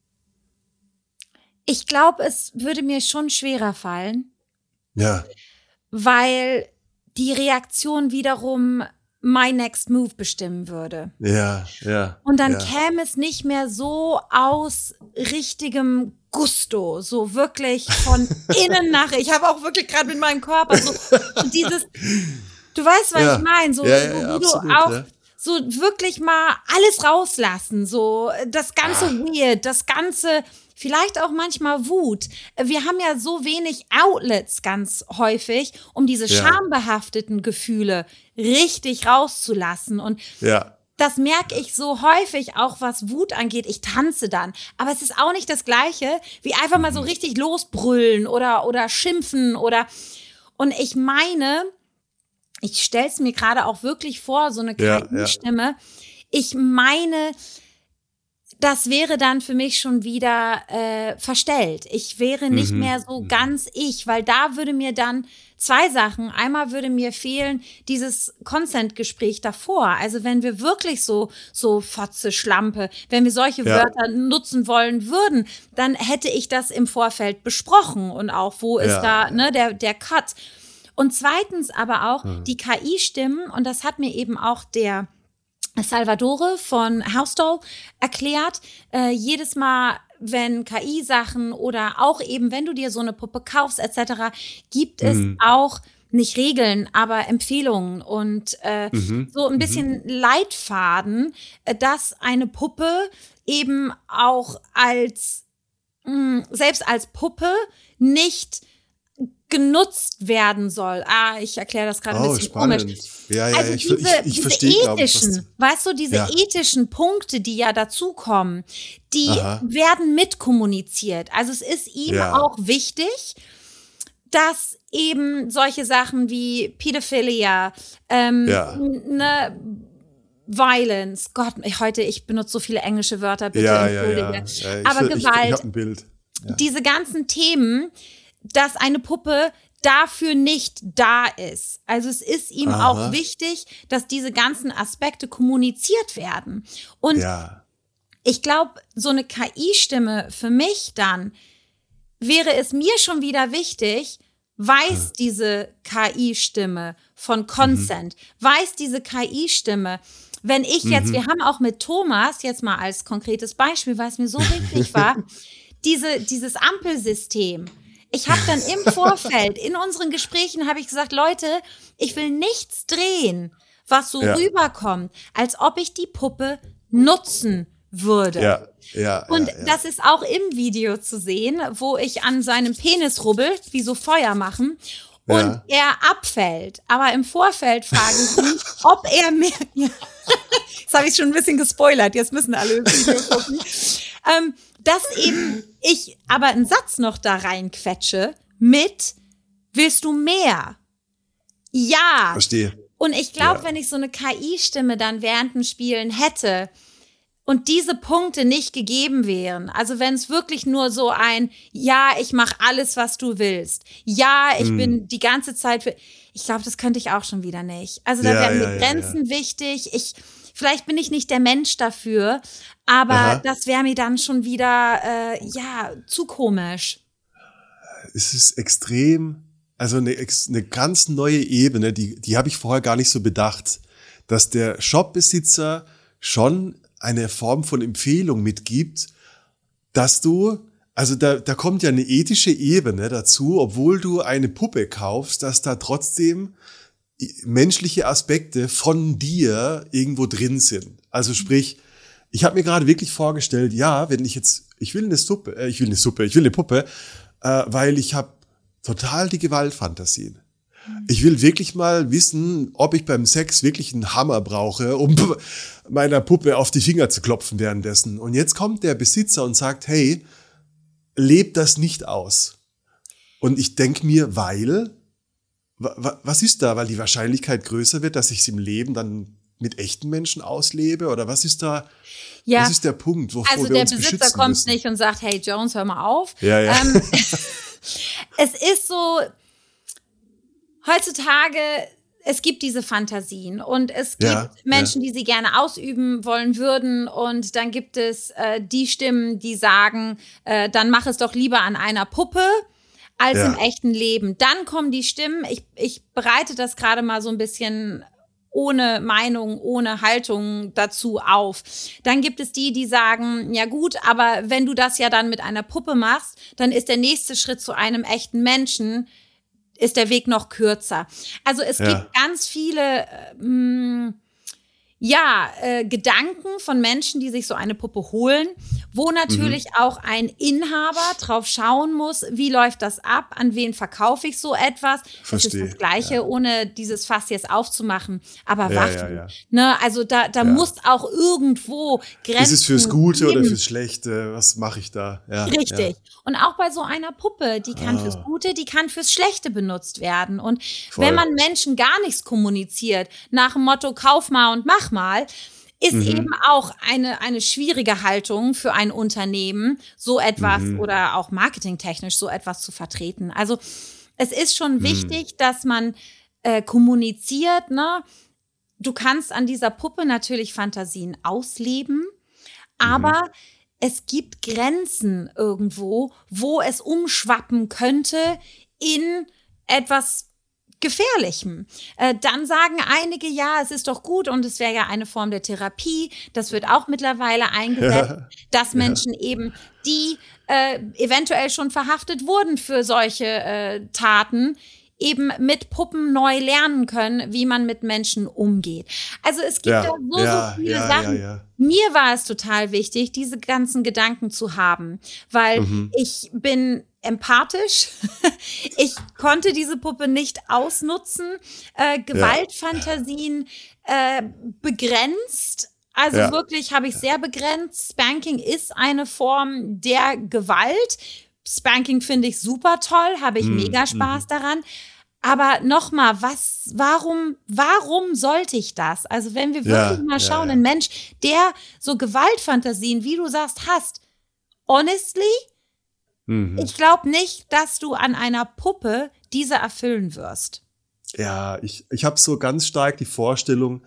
ich glaube, es würde mir schon schwerer fallen, ja, weil die Reaktion wiederum my next move bestimmen würde. ja, ja. Und dann ja. käme es nicht mehr so aus richtigem Gusto, so wirklich von innen nach. Ich habe auch wirklich gerade mit meinem Körper so, so dieses, du weißt, was Ja. ich meine, so, Ja, ja, so ja, wie absolut, du auch ja. so wirklich mal alles rauslassen, so das ganze Ah. Weird, das ganze, vielleicht auch manchmal Wut. Wir haben ja so wenig Outlets ganz häufig, um diese Ja. schambehafteten Gefühle richtig rauszulassen. Und Ja, das merke ich so häufig, auch was Wut angeht. Ich tanze dann. Aber es ist auch nicht das Gleiche, wie einfach mal so richtig losbrüllen oder, oder schimpfen oder, und ich meine, ich stelle es mir gerade auch wirklich vor, so eine Ja, K I-Stimme. Ich meine, das wäre dann für mich schon wieder äh, verstellt. Ich wäre nicht Mhm. mehr so ganz ich, weil da würde mir dann zwei Sachen. Einmal würde mir fehlen dieses Consent-Gespräch davor. Also wenn wir wirklich so so Fotze, Schlampe, wenn wir solche Ja. Wörter nutzen wollen würden, dann hätte ich das im Vorfeld besprochen und auch wo ist Ja. da ne der der Cut. Und zweitens aber auch die K I-Stimmen, und das hat mir eben auch der Salvadore von Housedoll erklärt, äh, jedes Mal, wenn K I-Sachen oder auch eben, wenn du dir so eine Puppe kaufst et cetera, gibt es auch nicht Regeln, aber Empfehlungen und äh, so ein bisschen Leitfaden, äh, dass eine Puppe eben auch als, mh, selbst als Puppe nicht genutzt werden soll. Ah, ich erkläre das gerade ein oh, bisschen spannend. komisch. Ja, ja, Also ich, diese, ich, ich diese verstehe, glaube ich, ethischen, was, weißt du, diese Ja. ethischen Punkte, die ja dazukommen, die Aha. werden mitkommuniziert. Also es ist ihm Ja. auch wichtig, dass eben solche Sachen wie Pädophilia, ähm, Ja. ne, Violence, Gott, ich, heute, ich benutze so viele englische Wörter, bitte ja, ja, entschuldige. ja, ja. Ich, Aber ich, ich, Gewalt, ich habe ein Bild. Ja. diese ganzen Themen, dass eine Puppe dafür nicht da ist. Also es ist ihm Aha. auch wichtig, dass diese ganzen Aspekte kommuniziert werden. Und Ja, ich glaube, so eine K I-Stimme für mich dann, wäre es mir schon wieder wichtig, weiß diese K I-Stimme von Consent, weiß diese K I-Stimme, wenn ich jetzt, wir haben auch mit Thomas, jetzt mal als konkretes Beispiel, weil es mir so wichtig war, diese, dieses Ampelsystem. Ich habe dann im Vorfeld, in unseren Gesprächen habe ich gesagt, Leute, ich will nichts drehen, was so Ja. rüberkommt, als ob ich die Puppe nutzen würde. ja, ja. Und ja, ja. das ist auch im Video zu sehen, wo ich an seinem Penis rubbel, wie so Feuer machen, und Ja. er abfällt. Aber im Vorfeld frage ich ihn, ob er mehr... Ja. Jetzt habe ich schon ein bisschen gespoilert, jetzt müssen alle das Video gucken. Ähm, dass eben ich aber einen Satz noch da reinquetsche mit, willst du mehr? Ja. Verstehe. Und ich glaube, Ja. wenn ich so eine K I-Stimme dann während dem Spielen hätte und diese Punkte nicht gegeben wären, also wenn es wirklich nur so ein, ja, ich mache alles, was du willst, ja, ich Hm. bin die ganze Zeit für, ich glaube, das könnte ich auch schon wieder nicht. Also da Ja, wären ja, mir ja, Grenzen wichtig. Ich, vielleicht bin ich nicht der Mensch dafür, aber Aha. das wäre mir dann schon wieder, äh, ja, zu komisch. Es ist extrem, also eine, ex- eine ganz neue Ebene, die, die habe ich vorher gar nicht so bedacht, dass der Shopbesitzer schon eine Form von Empfehlung mitgibt, dass du, also da, da kommt ja eine ethische Ebene dazu, obwohl du eine Puppe kaufst, dass da trotzdem menschliche Aspekte von dir irgendwo drin sind. Also sprich, ich habe mir gerade wirklich vorgestellt, ja, wenn ich jetzt, ich will eine Suppe, äh, ich will eine Suppe, ich will eine Puppe, äh, weil ich habe total die Gewaltfantasien. Ich will wirklich mal wissen, ob ich beim Sex wirklich einen Hammer brauche, um meiner Puppe auf die Finger zu klopfen währenddessen. Und jetzt kommt der Besitzer und sagt, hey, lebt das nicht aus. Und ich denke mir, weil, was ist da? Weil die Wahrscheinlichkeit größer wird, dass ich es im Leben dann mit echten Menschen auslebe? Oder was ist da, ja, was ist der Punkt, wovor also wir uns der Besitzer beschützen kommt müssen? nicht und sagt, hey Jones, hör mal auf. Ja, ja. Ähm, es ist so, heutzutage, es gibt diese Fantasien und es gibt Ja, Menschen, ja. die sie gerne ausüben wollen würden, und dann gibt es äh, die Stimmen, die sagen, äh, dann mach es doch lieber an einer Puppe als Ja. im echten Leben. Dann kommen die Stimmen, ich, ich bereite das gerade mal so ein bisschen ohne Meinung, ohne Haltung dazu auf. Dann gibt es die, die sagen, ja gut, aber wenn du das ja dann mit einer Puppe machst, dann ist der nächste Schritt zu einem echten Menschen, ist der Weg noch kürzer. Also es Ja. gibt ganz viele ähm, ja, äh, Gedanken von Menschen, die sich so eine Puppe holen, wo natürlich mhm. auch ein Inhaber drauf schauen muss, wie läuft das ab, an wen verkaufe ich so etwas. Verstehe. Das ist das Gleiche, ja. ohne dieses Fass jetzt aufzumachen. Aber Ja, warte, ja, ja. ne, also da, da Ja. muss auch irgendwo Grenzen Ist es fürs Gute geben. oder fürs Schlechte? Was mache ich da? Ja, Richtig. Ja. Und auch bei so einer Puppe, die kann Ah. fürs Gute, die kann fürs Schlechte benutzt werden. Und Voll. wenn man Menschen gar nichts kommuniziert, nach dem Motto, kauf mal und mach mal, ist Mhm. eben auch eine, eine schwierige Haltung für ein Unternehmen, so etwas Mhm. oder auch marketingtechnisch so etwas zu vertreten. Also es ist schon Mhm. wichtig, dass man äh, kommuniziert, ne? Du kannst an dieser Puppe natürlich Fantasien ausleben, aber es gibt Grenzen irgendwo, wo es umschwappen könnte in etwas Gefährlichem. Äh, dann sagen einige, ja, es ist doch gut und es wäre ja eine Form der Therapie. Das wird auch mittlerweile eingesetzt, Ja. dass Menschen eben, die äh, eventuell schon verhaftet wurden für solche äh, Taten, eben mit Puppen neu lernen können, wie man mit Menschen umgeht. Also es gibt Ja, da so, ja, so viele ja, Sachen. ja, ja. Mir war es total wichtig, diese ganzen Gedanken zu haben, weil Mhm. ich bin empathisch. Ich konnte diese Puppe nicht ausnutzen. Äh, Gewaltfantasien äh, begrenzt. Also Ja. wirklich habe ich sehr begrenzt. Spanking ist eine Form der Gewalt. Spanking finde ich super toll, habe ich Mhm. mega Spaß daran. Aber nochmal, was, warum, warum sollte ich das? Also wenn wir Ja, wirklich mal ja, schauen, ja. ein Mensch, der so Gewaltfantasien, wie du sagst, hast, honestly, Mhm. ich glaube nicht, dass du an einer Puppe diese erfüllen wirst. Ja, ich, ich habe so ganz stark die Vorstellung,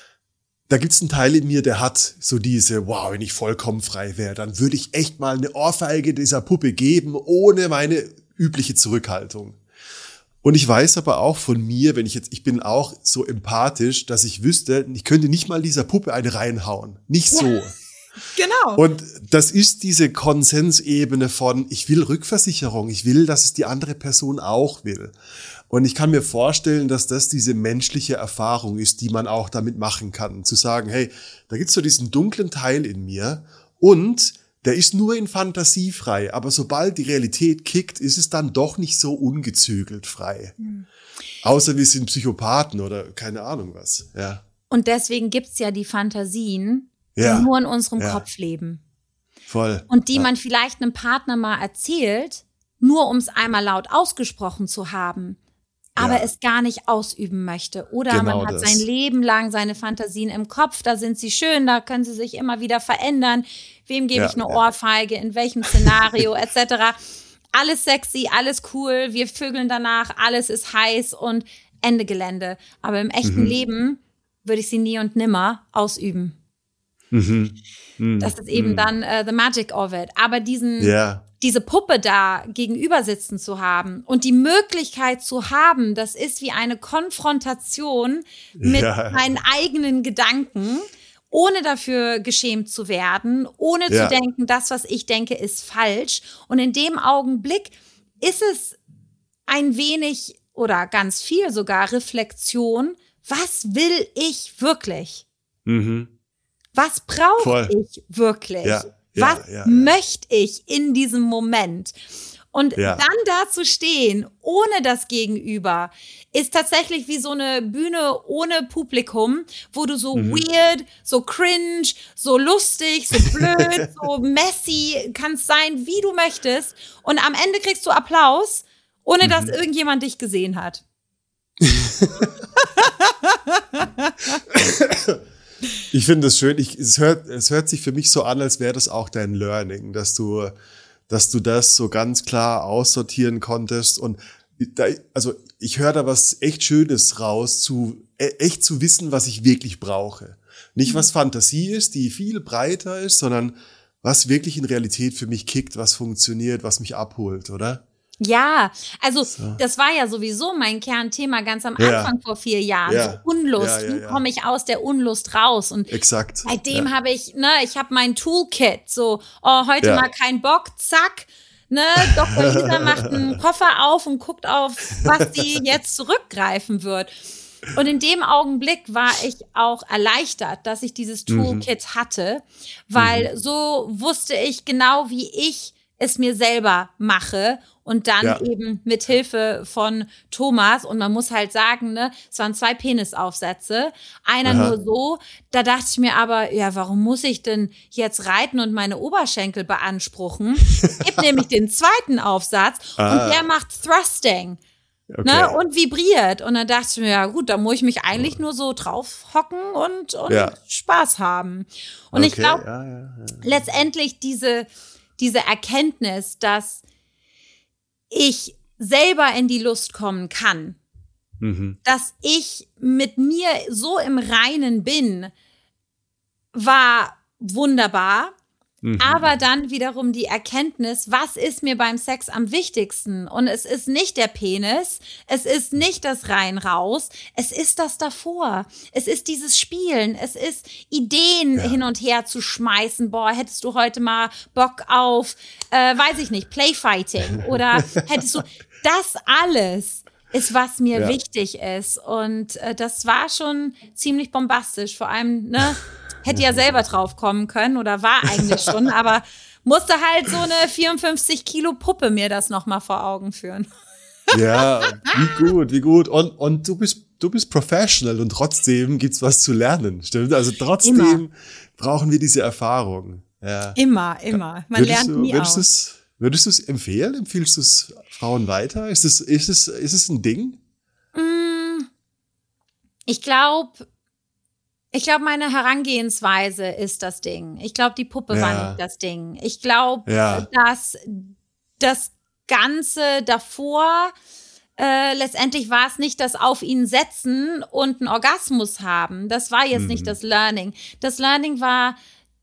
da gibt's einen Teil in mir, der hat so diese, wow, wenn ich vollkommen frei wäre, dann würde ich echt mal eine Ohrfeige dieser Puppe geben, ohne meine übliche Zurückhaltung. Und ich weiß aber auch von mir, wenn ich jetzt, ich bin auch so empathisch, dass ich wüsste, ich könnte nicht mal dieser Puppe eine reinhauen. Nicht so. Genau. Und das ist diese Konsensebene von, ich will Rückversicherung, ich will, dass es die andere Person auch will. Und ich kann mir vorstellen, dass das diese menschliche Erfahrung ist, die man auch damit machen kann. Zu sagen, hey, da gibt's so diesen dunklen Teil in mir und der ist nur in Fantasie frei. Aber sobald die Realität kickt, ist es dann doch nicht so ungezügelt frei. Mhm. Außer wir sind Psychopathen oder keine Ahnung was. Ja. Und deswegen gibt's ja die Fantasien, Ja. die nur in unserem Ja. Kopf leben. Voll. Und die ja. man vielleicht einem Partner mal erzählt, nur um es einmal laut ausgesprochen zu haben, aber Ja. es gar nicht ausüben möchte. Oder Genau man hat das. sein Leben lang seine Fantasien im Kopf, da sind sie schön, da können sie sich immer wieder verändern. Wem gebe Ja, ich eine ja. Ohrfeige, in welchem Szenario, et cetera. Alles sexy, alles cool, wir vögeln danach, alles ist heiß und Ende Gelände. Aber im echten Mhm. Leben würde ich sie nie und nimmer ausüben. Mhm. Mhm. Das ist eben Mhm. dann äh, the magic of it. Aber diesen, Ja. diese Puppe da gegenüber sitzen zu haben und die Möglichkeit zu haben, das ist wie eine Konfrontation mit Ja. meinen eigenen Gedanken, ohne dafür geschämt zu werden, ohne Ja. zu denken, das, was ich denke, ist falsch. Und in dem Augenblick ist es ein wenig oder ganz viel sogar Reflexion. Was will ich wirklich? Mhm. Was brauche Voll. ich wirklich? Ja, ja, Was ja, ja. möchte ich in diesem Moment? Und Ja. dann da zu stehen, ohne das Gegenüber, ist tatsächlich wie so eine Bühne ohne Publikum, wo du so Mhm. weird, so cringe, so lustig, so blöd, so messy, kannst sein, wie du möchtest. Und am Ende kriegst du Applaus, ohne dass irgendjemand dich gesehen hat. Ich finde das schön. Ich, es, hört, es hört sich für mich so an, als wäre das auch dein Learning, dass du, dass du das so ganz klar aussortieren konntest. Und da, also ich höre da was echt Schönes raus, zu e- echt zu wissen, was ich wirklich brauche. Nicht, was Fantasie ist, die viel breiter ist, sondern was wirklich in Realität für mich kickt, was funktioniert, was mich abholt, oder? Ja, also das war ja sowieso mein Kernthema ganz am Ja. Anfang vor vier Jahren. Ja. So Unlust, Ja, ja, wie ja. komme ich aus der Unlust raus? Und Exakt. seitdem Ja. habe ich, ne, ich habe mein Toolkit, so, oh, heute Ja. mal kein Bock, zack, ne, Doktor Lisa macht einen Koffer auf und guckt auf, was sie jetzt zurückgreifen wird. Und in dem Augenblick war ich auch erleichtert, dass ich dieses Toolkit hatte, weil so wusste ich genau, wie ich es mir selber mache und dann Ja. eben mit Hilfe von Thomas, und man muss halt sagen, ne, es waren zwei Penisaufsätze, einer Aha. nur so, da dachte ich mir aber, ja, warum muss ich denn jetzt reiten und meine Oberschenkel beanspruchen? Es gibt nämlich den zweiten Aufsatz Ah. und der macht Thrusting. Okay. Ne, und vibriert. Und dann dachte ich mir, ja gut, da muss ich mich eigentlich nur so drauf hocken und, und Ja. Spaß haben. Und ich Okay, glaube, ja, ja, ja. letztendlich diese, diese Erkenntnis, dass ich selber in die Lust kommen kann, Mhm. dass ich mit mir so im Reinen bin, war wunderbar. Mhm. Aber dann wiederum die Erkenntnis, was ist mir beim Sex am wichtigsten? Und es ist nicht der Penis, es ist nicht das Rein raus, es ist das davor. Es ist dieses Spielen, es ist Ideen Ja. hin und her zu schmeißen. Boah, hättest du heute mal Bock auf, äh, weiß ich nicht, Playfighting? Oder hättest du, das alles ist, was mir Ja. wichtig ist. Und äh, das war schon ziemlich bombastisch. Vor allem, ne, hätte ja selber drauf kommen können oder war eigentlich schon, aber musste halt so eine vierundfünfzig Kilo Puppe mir das nochmal vor Augen führen. Ja, wie gut, wie gut. Und, und du bist, du bist professional und trotzdem gibt's was zu lernen, stimmt? Also trotzdem Immer. brauchen wir diese Erfahrung. Ja. Immer, immer. Man Würdest lernt du, nie würdest aus. du's, würdest du es empfehlen? Empfiehlst du es Frauen weiter? Ist es, ist es, ist es ein Ding? Ich glaube, ich glaube, meine Herangehensweise ist das Ding. Ich glaube, die Puppe Ja. war nicht das Ding. Ich glaube, Ja. dass das Ganze davor, äh, letztendlich war es nicht das auf ihn setzen und einen Orgasmus haben. Das war jetzt Mhm. nicht das Learning. Das Learning war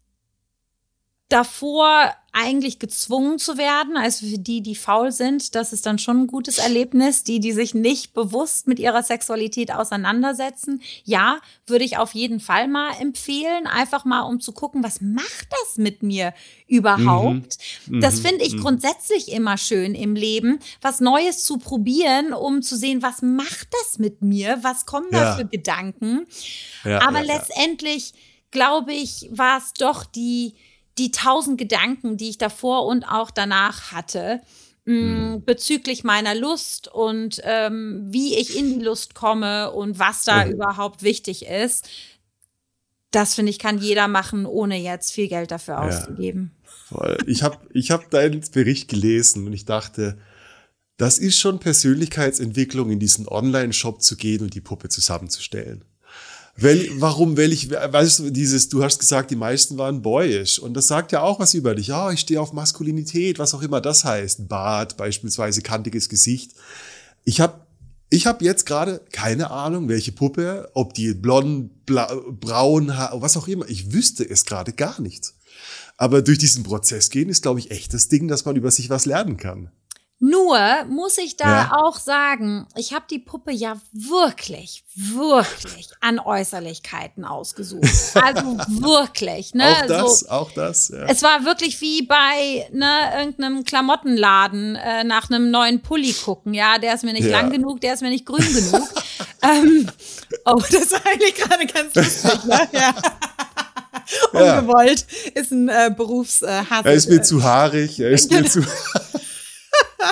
davor eigentlich gezwungen zu werden, also für die, die faul sind, das ist dann schon ein gutes Erlebnis. Die, die sich nicht bewusst mit ihrer Sexualität auseinandersetzen, ja, würde ich auf jeden Fall mal empfehlen, einfach mal um zu gucken, was macht das mit mir überhaupt? Mhm. Das Mhm. finde ich Mhm. grundsätzlich immer schön im Leben, was Neues zu probieren, um zu sehen, was macht das mit mir? Was kommen da Ja. für Gedanken? Ja, Aber ja, ja. letztendlich, glaube ich, war es doch die, die tausend Gedanken, die ich davor und auch danach hatte, mh, bezüglich meiner Lust und ähm, wie ich in die Lust komme und was da Mhm. überhaupt wichtig ist. Das, finde ich, kann jeder machen, ohne jetzt viel Geld dafür Ja. auszugeben. Voll. Ich habe ich hab deinen Bericht gelesen und ich dachte, das ist schon Persönlichkeitsentwicklung, in diesen Online-Shop zu gehen und die Puppe zusammenzustellen. Weil, warum? Weil ich, weißt du, dieses, du hast gesagt, die meisten waren boyish. Und das sagt ja auch was über dich. Ja, ich stehe auf Maskulinität, was auch immer das heißt. Bart, beispielsweise kantiges Gesicht. Ich habe ich hab jetzt gerade keine Ahnung, welche Puppe, ob die blond, bla, braun, was auch immer. Ich wüsste es gerade gar nicht. Aber durch diesen Prozess gehen ist, glaube ich, echt das Ding, dass man über sich was lernen kann. Nur muss ich da Ja. auch sagen, ich habe die Puppe ja wirklich, wirklich an Äußerlichkeiten ausgesucht. Also wirklich, ne? Auch das, So, auch das. Ja. es war wirklich wie bei ne, irgendeinem Klamottenladen äh, nach einem neuen Pulli gucken. Ja, der ist mir nicht Ja. lang genug, der ist mir nicht grün genug. ähm, oh, das war eigentlich gerade ganz lustig. Ne? Ja. Ja. Ungewollt ist ein äh, Berufshass. Er ist mir zu haarig, er ist mir zu...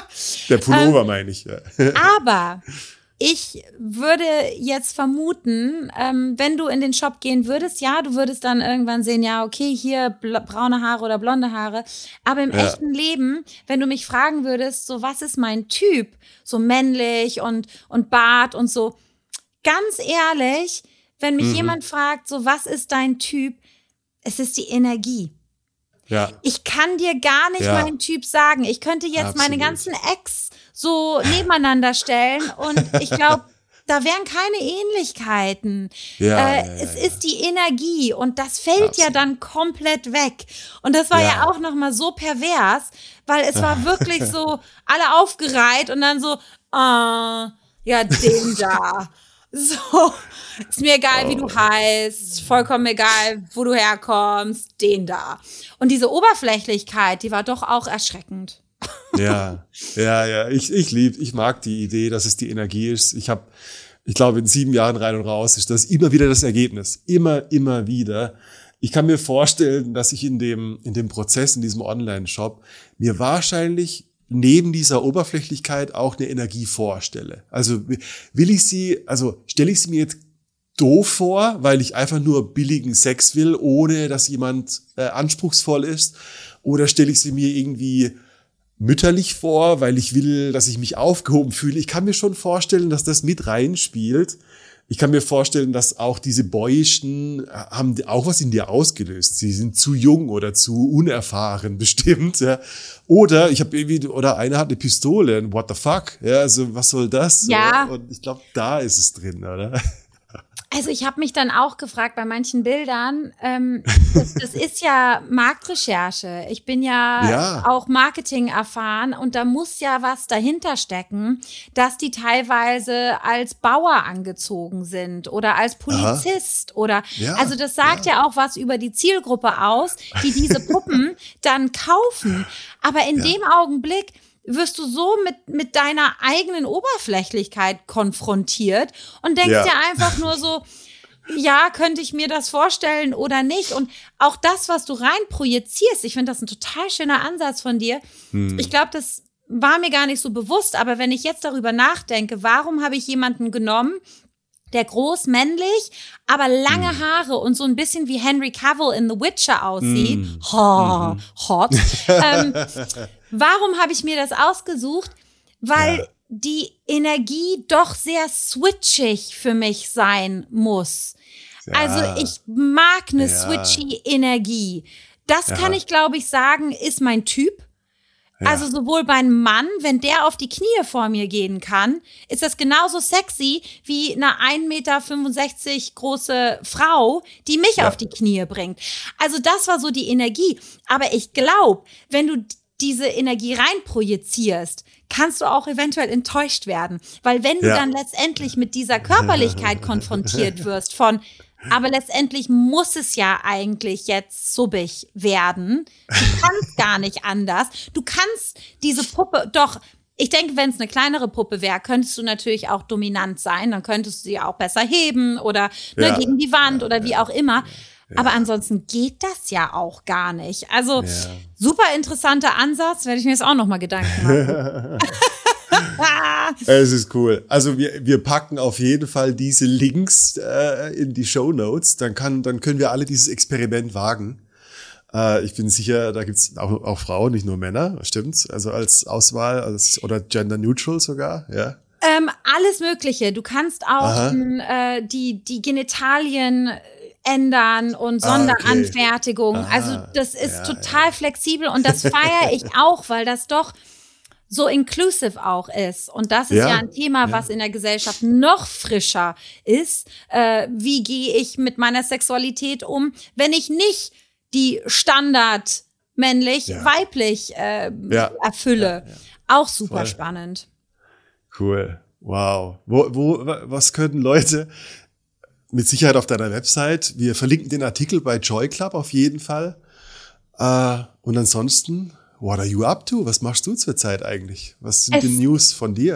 Der Pullover ähm, meine ich, ja. Aber ich würde jetzt vermuten, ähm, wenn du in den Shop gehen würdest, ja, du würdest dann irgendwann sehen, ja, okay, hier bl- braune Haare oder blonde Haare. Aber im ja. echten Leben, wenn du mich fragen würdest, so was ist mein Typ, so männlich und, und Bart und so, ganz ehrlich, wenn mich mhm. jemand fragt, so was ist dein Typ, es ist die Energie. Ja. Ich kann dir gar nicht ja. meinen Typ sagen. Ich könnte jetzt Absolut. meine ganzen Ex so nebeneinander stellen und ich glaube, da wären keine Ähnlichkeiten. Ja, äh, ja, ja, es ja. ist die Energie und das fällt Absolut. ja dann komplett weg. Und das war ja, ja auch nochmal so pervers, weil es war wirklich so, alle aufgereiht und dann so, äh, ja, den da. So, ist mir egal, oh. wie du heißt, vollkommen egal, wo du herkommst, den da. Und diese Oberflächlichkeit, die war doch auch erschreckend. Ja, ja, ja, ich, ich lieb, ich mag die Idee, dass es die Energie ist. Ich habe, ich glaube, in sieben Jahren rein und raus ist das immer wieder das Ergebnis. Immer, immer wieder. Ich kann mir vorstellen, dass ich in dem, in dem Prozess, in diesem Online-Shop, mir wahrscheinlich neben dieser Oberflächlichkeit auch eine Energie vorstelle. Also will ich sie, also stelle ich sie mir jetzt doof vor, weil ich einfach nur billigen Sex will, ohne dass jemand äh, anspruchsvoll ist, oder stelle ich sie mir irgendwie mütterlich vor, weil ich will, dass ich mich aufgehoben fühle. Ich kann mir schon vorstellen, dass das mit reinspielt. Ich kann mir vorstellen, dass auch diese Boyischen haben auch was in dir ausgelöst. Sie sind zu jung oder zu unerfahren bestimmt. Ja. Oder ich habe irgendwie, oder einer hat eine Pistole. And what the fuck? Ja, also was soll das? Ja. Und ich glaube, da ist es drin, oder? Also ich habe mich dann auch gefragt bei manchen Bildern, ähm, das, das ist ja Marktrecherche. Ich bin ja, ja auch Marketing erfahren und da muss ja was dahinter stecken, dass die teilweise als Bauer angezogen sind oder als Polizist. Aha. oder ja, also das sagt ja. ja auch was über die Zielgruppe aus, die diese Puppen dann kaufen. Aber in ja. dem Augenblick wirst du so mit, mit deiner eigenen Oberflächlichkeit konfrontiert und denkst ja. dir einfach nur so, ja, könnte ich mir das vorstellen oder nicht? Und auch das, was du rein projizierst, ich finde das ein total schöner Ansatz von dir. Hm. Ich glaube, das war mir gar nicht so bewusst, aber wenn ich jetzt darüber nachdenke, warum habe ich jemanden genommen, der groß männlich, aber lange mm. Haare und so ein bisschen wie Henry Cavill in The Witcher aussieht. Mm. Ha, mm. Hot. ähm, warum habe ich mir das ausgesucht? Weil ja. die Energie doch sehr switchig für mich sein muss. Ja. Also ich mag eine ja. switchy Energie. Das ja. kann ich, glaube ich, sagen, ist mein Typ. Ja. Also sowohl beim Mann, wenn der auf die Knie vor mir gehen kann, ist das genauso sexy wie eine ein Meter fünfundsechzig große Frau, die mich ja. auf die Knie bringt. Also das war so die Energie. Aber ich glaube, wenn du diese Energie rein projizierst, kannst du auch eventuell enttäuscht werden. Weil wenn du ja. dann letztendlich mit dieser Körperlichkeit konfrontiert wirst von, aber letztendlich muss es ja eigentlich jetzt subbig werden. Du kannst gar nicht anders. Du kannst diese Puppe doch, ich denke, wenn es eine kleinere Puppe wäre, könntest du natürlich auch dominant sein. Dann könntest du sie auch besser heben oder ja. ne, gegen die Wand ja, oder wie ja. auch immer. Ja. Aber ansonsten geht das ja auch gar nicht. Also ja. super interessanter Ansatz, werde ich mir jetzt auch noch mal Gedanken machen. Es ist cool. Also wir, wir packen auf jeden Fall diese Links äh, in die Shownotes. Dann kann, dann können wir alle dieses Experiment wagen. Äh, ich bin sicher, da gibt's auch, auch Frauen, nicht nur Männer, stimmt's? Also als Auswahl als, oder gender neutral sogar, ja. Ähm, alles Mögliche. Du kannst auch äh, die die Genitalien ändern und Sonderanfertigung. Ah, okay. Also das ist ja, total ja. flexibel und das feiere ich auch, weil das doch so inclusive auch ist. Und das ist ja, ja ein Thema, ja. was in der Gesellschaft noch frischer ist. Äh, wie gehe ich mit meiner Sexualität um, wenn ich nicht die Standard männlich, ja. weiblich äh, ja. erfülle? Ja, ja. Auch super Voll. spannend. Cool. Wow. Wo, wo, was können Leute mit Sicherheit auf deiner Website? Wir verlinken den Artikel bei Joy Club auf jeden Fall. Äh, und ansonsten, what are you up to? Was machst du zurzeit eigentlich? Was sind es, die News von dir?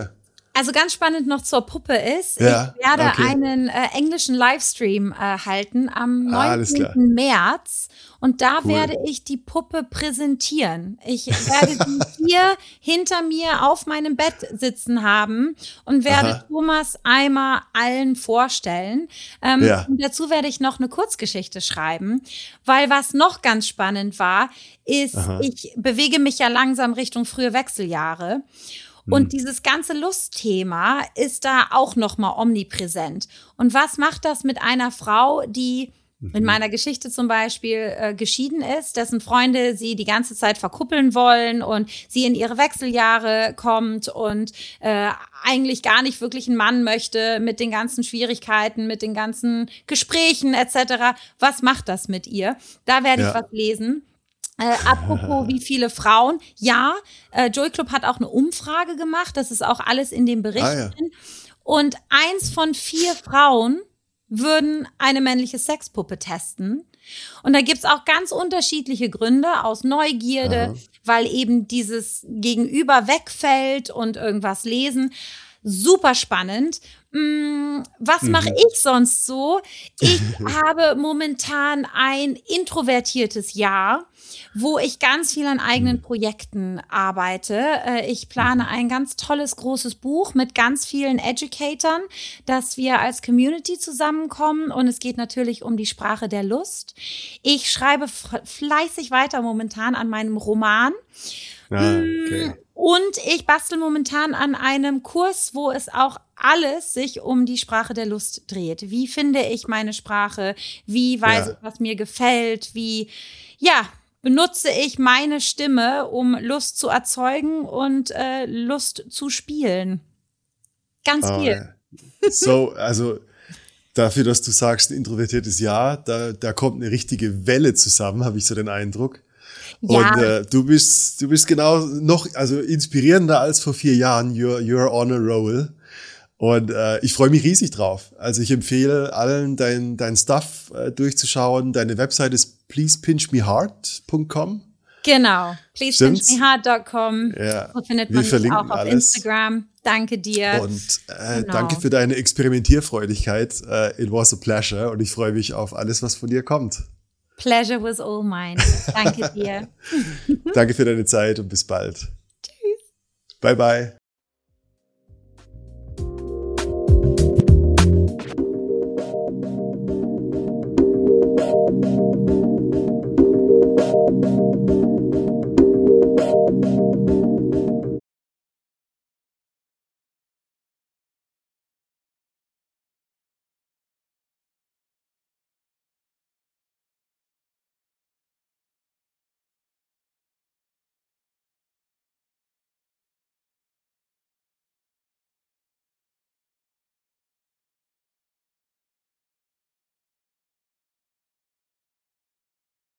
Also ganz spannend noch zur Puppe ist, ja, ich werde okay. einen äh, englischen Livestream äh, halten am Ah, neunzehnten März und da Cool. werde ich die Puppe präsentieren. Ich werde die hier hinter mir auf meinem Bett sitzen haben und werde Aha. Thomas Eimer allen vorstellen. Ähm, Ja. Und dazu werde ich noch eine Kurzgeschichte schreiben, weil was noch ganz spannend war, ist, Aha. ich bewege mich ja langsam Richtung frühe Wechseljahre. Und dieses ganze Lustthema ist da auch nochmal omnipräsent. Und was macht das mit einer Frau, die in meiner Geschichte zum Beispiel äh, geschieden ist, dessen Freunde sie die ganze Zeit verkuppeln wollen und sie in ihre Wechseljahre kommt und äh, eigentlich gar nicht wirklich einen Mann möchte mit den ganzen Schwierigkeiten, mit den ganzen Gesprächen et cetera. Was macht das mit ihr? Da werde ich Ja. was lesen. Äh, apropos, wie viele Frauen? Ja, äh, Joy Club hat auch eine Umfrage gemacht. Das ist auch alles in dem Bericht Ah, ja. drin. Und eins von vier Frauen würden eine männliche Sexpuppe testen. Und da gibt's auch ganz unterschiedliche Gründe aus Neugierde, Aha. weil eben dieses Gegenüber wegfällt und irgendwas lesen. Super spannend. Mm, Was Mhm. mache ich sonst so? Ich habe momentan ein introvertiertes Jahr, wo ich ganz viel an eigenen Projekten arbeite. Äh, Ich plane ein ganz tolles, großes Buch mit ganz vielen Educatoren, dass wir als Community zusammenkommen. Und es geht natürlich um die Sprache der Lust. Ich schreibe f- fleißig weiter momentan an meinem Roman. Ah, okay. Und ich bastel momentan an einem Kurs, wo es auch alles sich um die Sprache der Lust dreht. Wie finde ich meine Sprache? Wie weiß Ja. ich, was mir gefällt? Wie, ja, benutze ich meine Stimme, um Lust zu erzeugen und äh, Lust zu spielen? Ganz Oh, viel. ja. So, also dafür, dass du sagst, ein introvertiertes Ja, da, da kommt eine richtige Welle zusammen, habe ich so den Eindruck. Ja. Und äh, du bist, du bist genau noch, also inspirierender als vor vier Jahren. You're, you're on a roll. Und äh, ich freue mich riesig drauf. Also ich empfehle allen, dein, dein Stuff äh, durchzuschauen. Deine Website ist please pinch me hard dot com. Genau. please pinch me hard dot com. Ja. So findet Wir man mich verlinken auch auf alles. Instagram. Danke dir. Und äh, Genau. danke für deine Experimentierfreudigkeit. Äh, it was a pleasure. Und ich freue mich auf alles, was von dir kommt. Pleasure was all mine. Danke dir. Danke für deine Zeit und bis bald. Tschüss. Bye, bye. Thank you.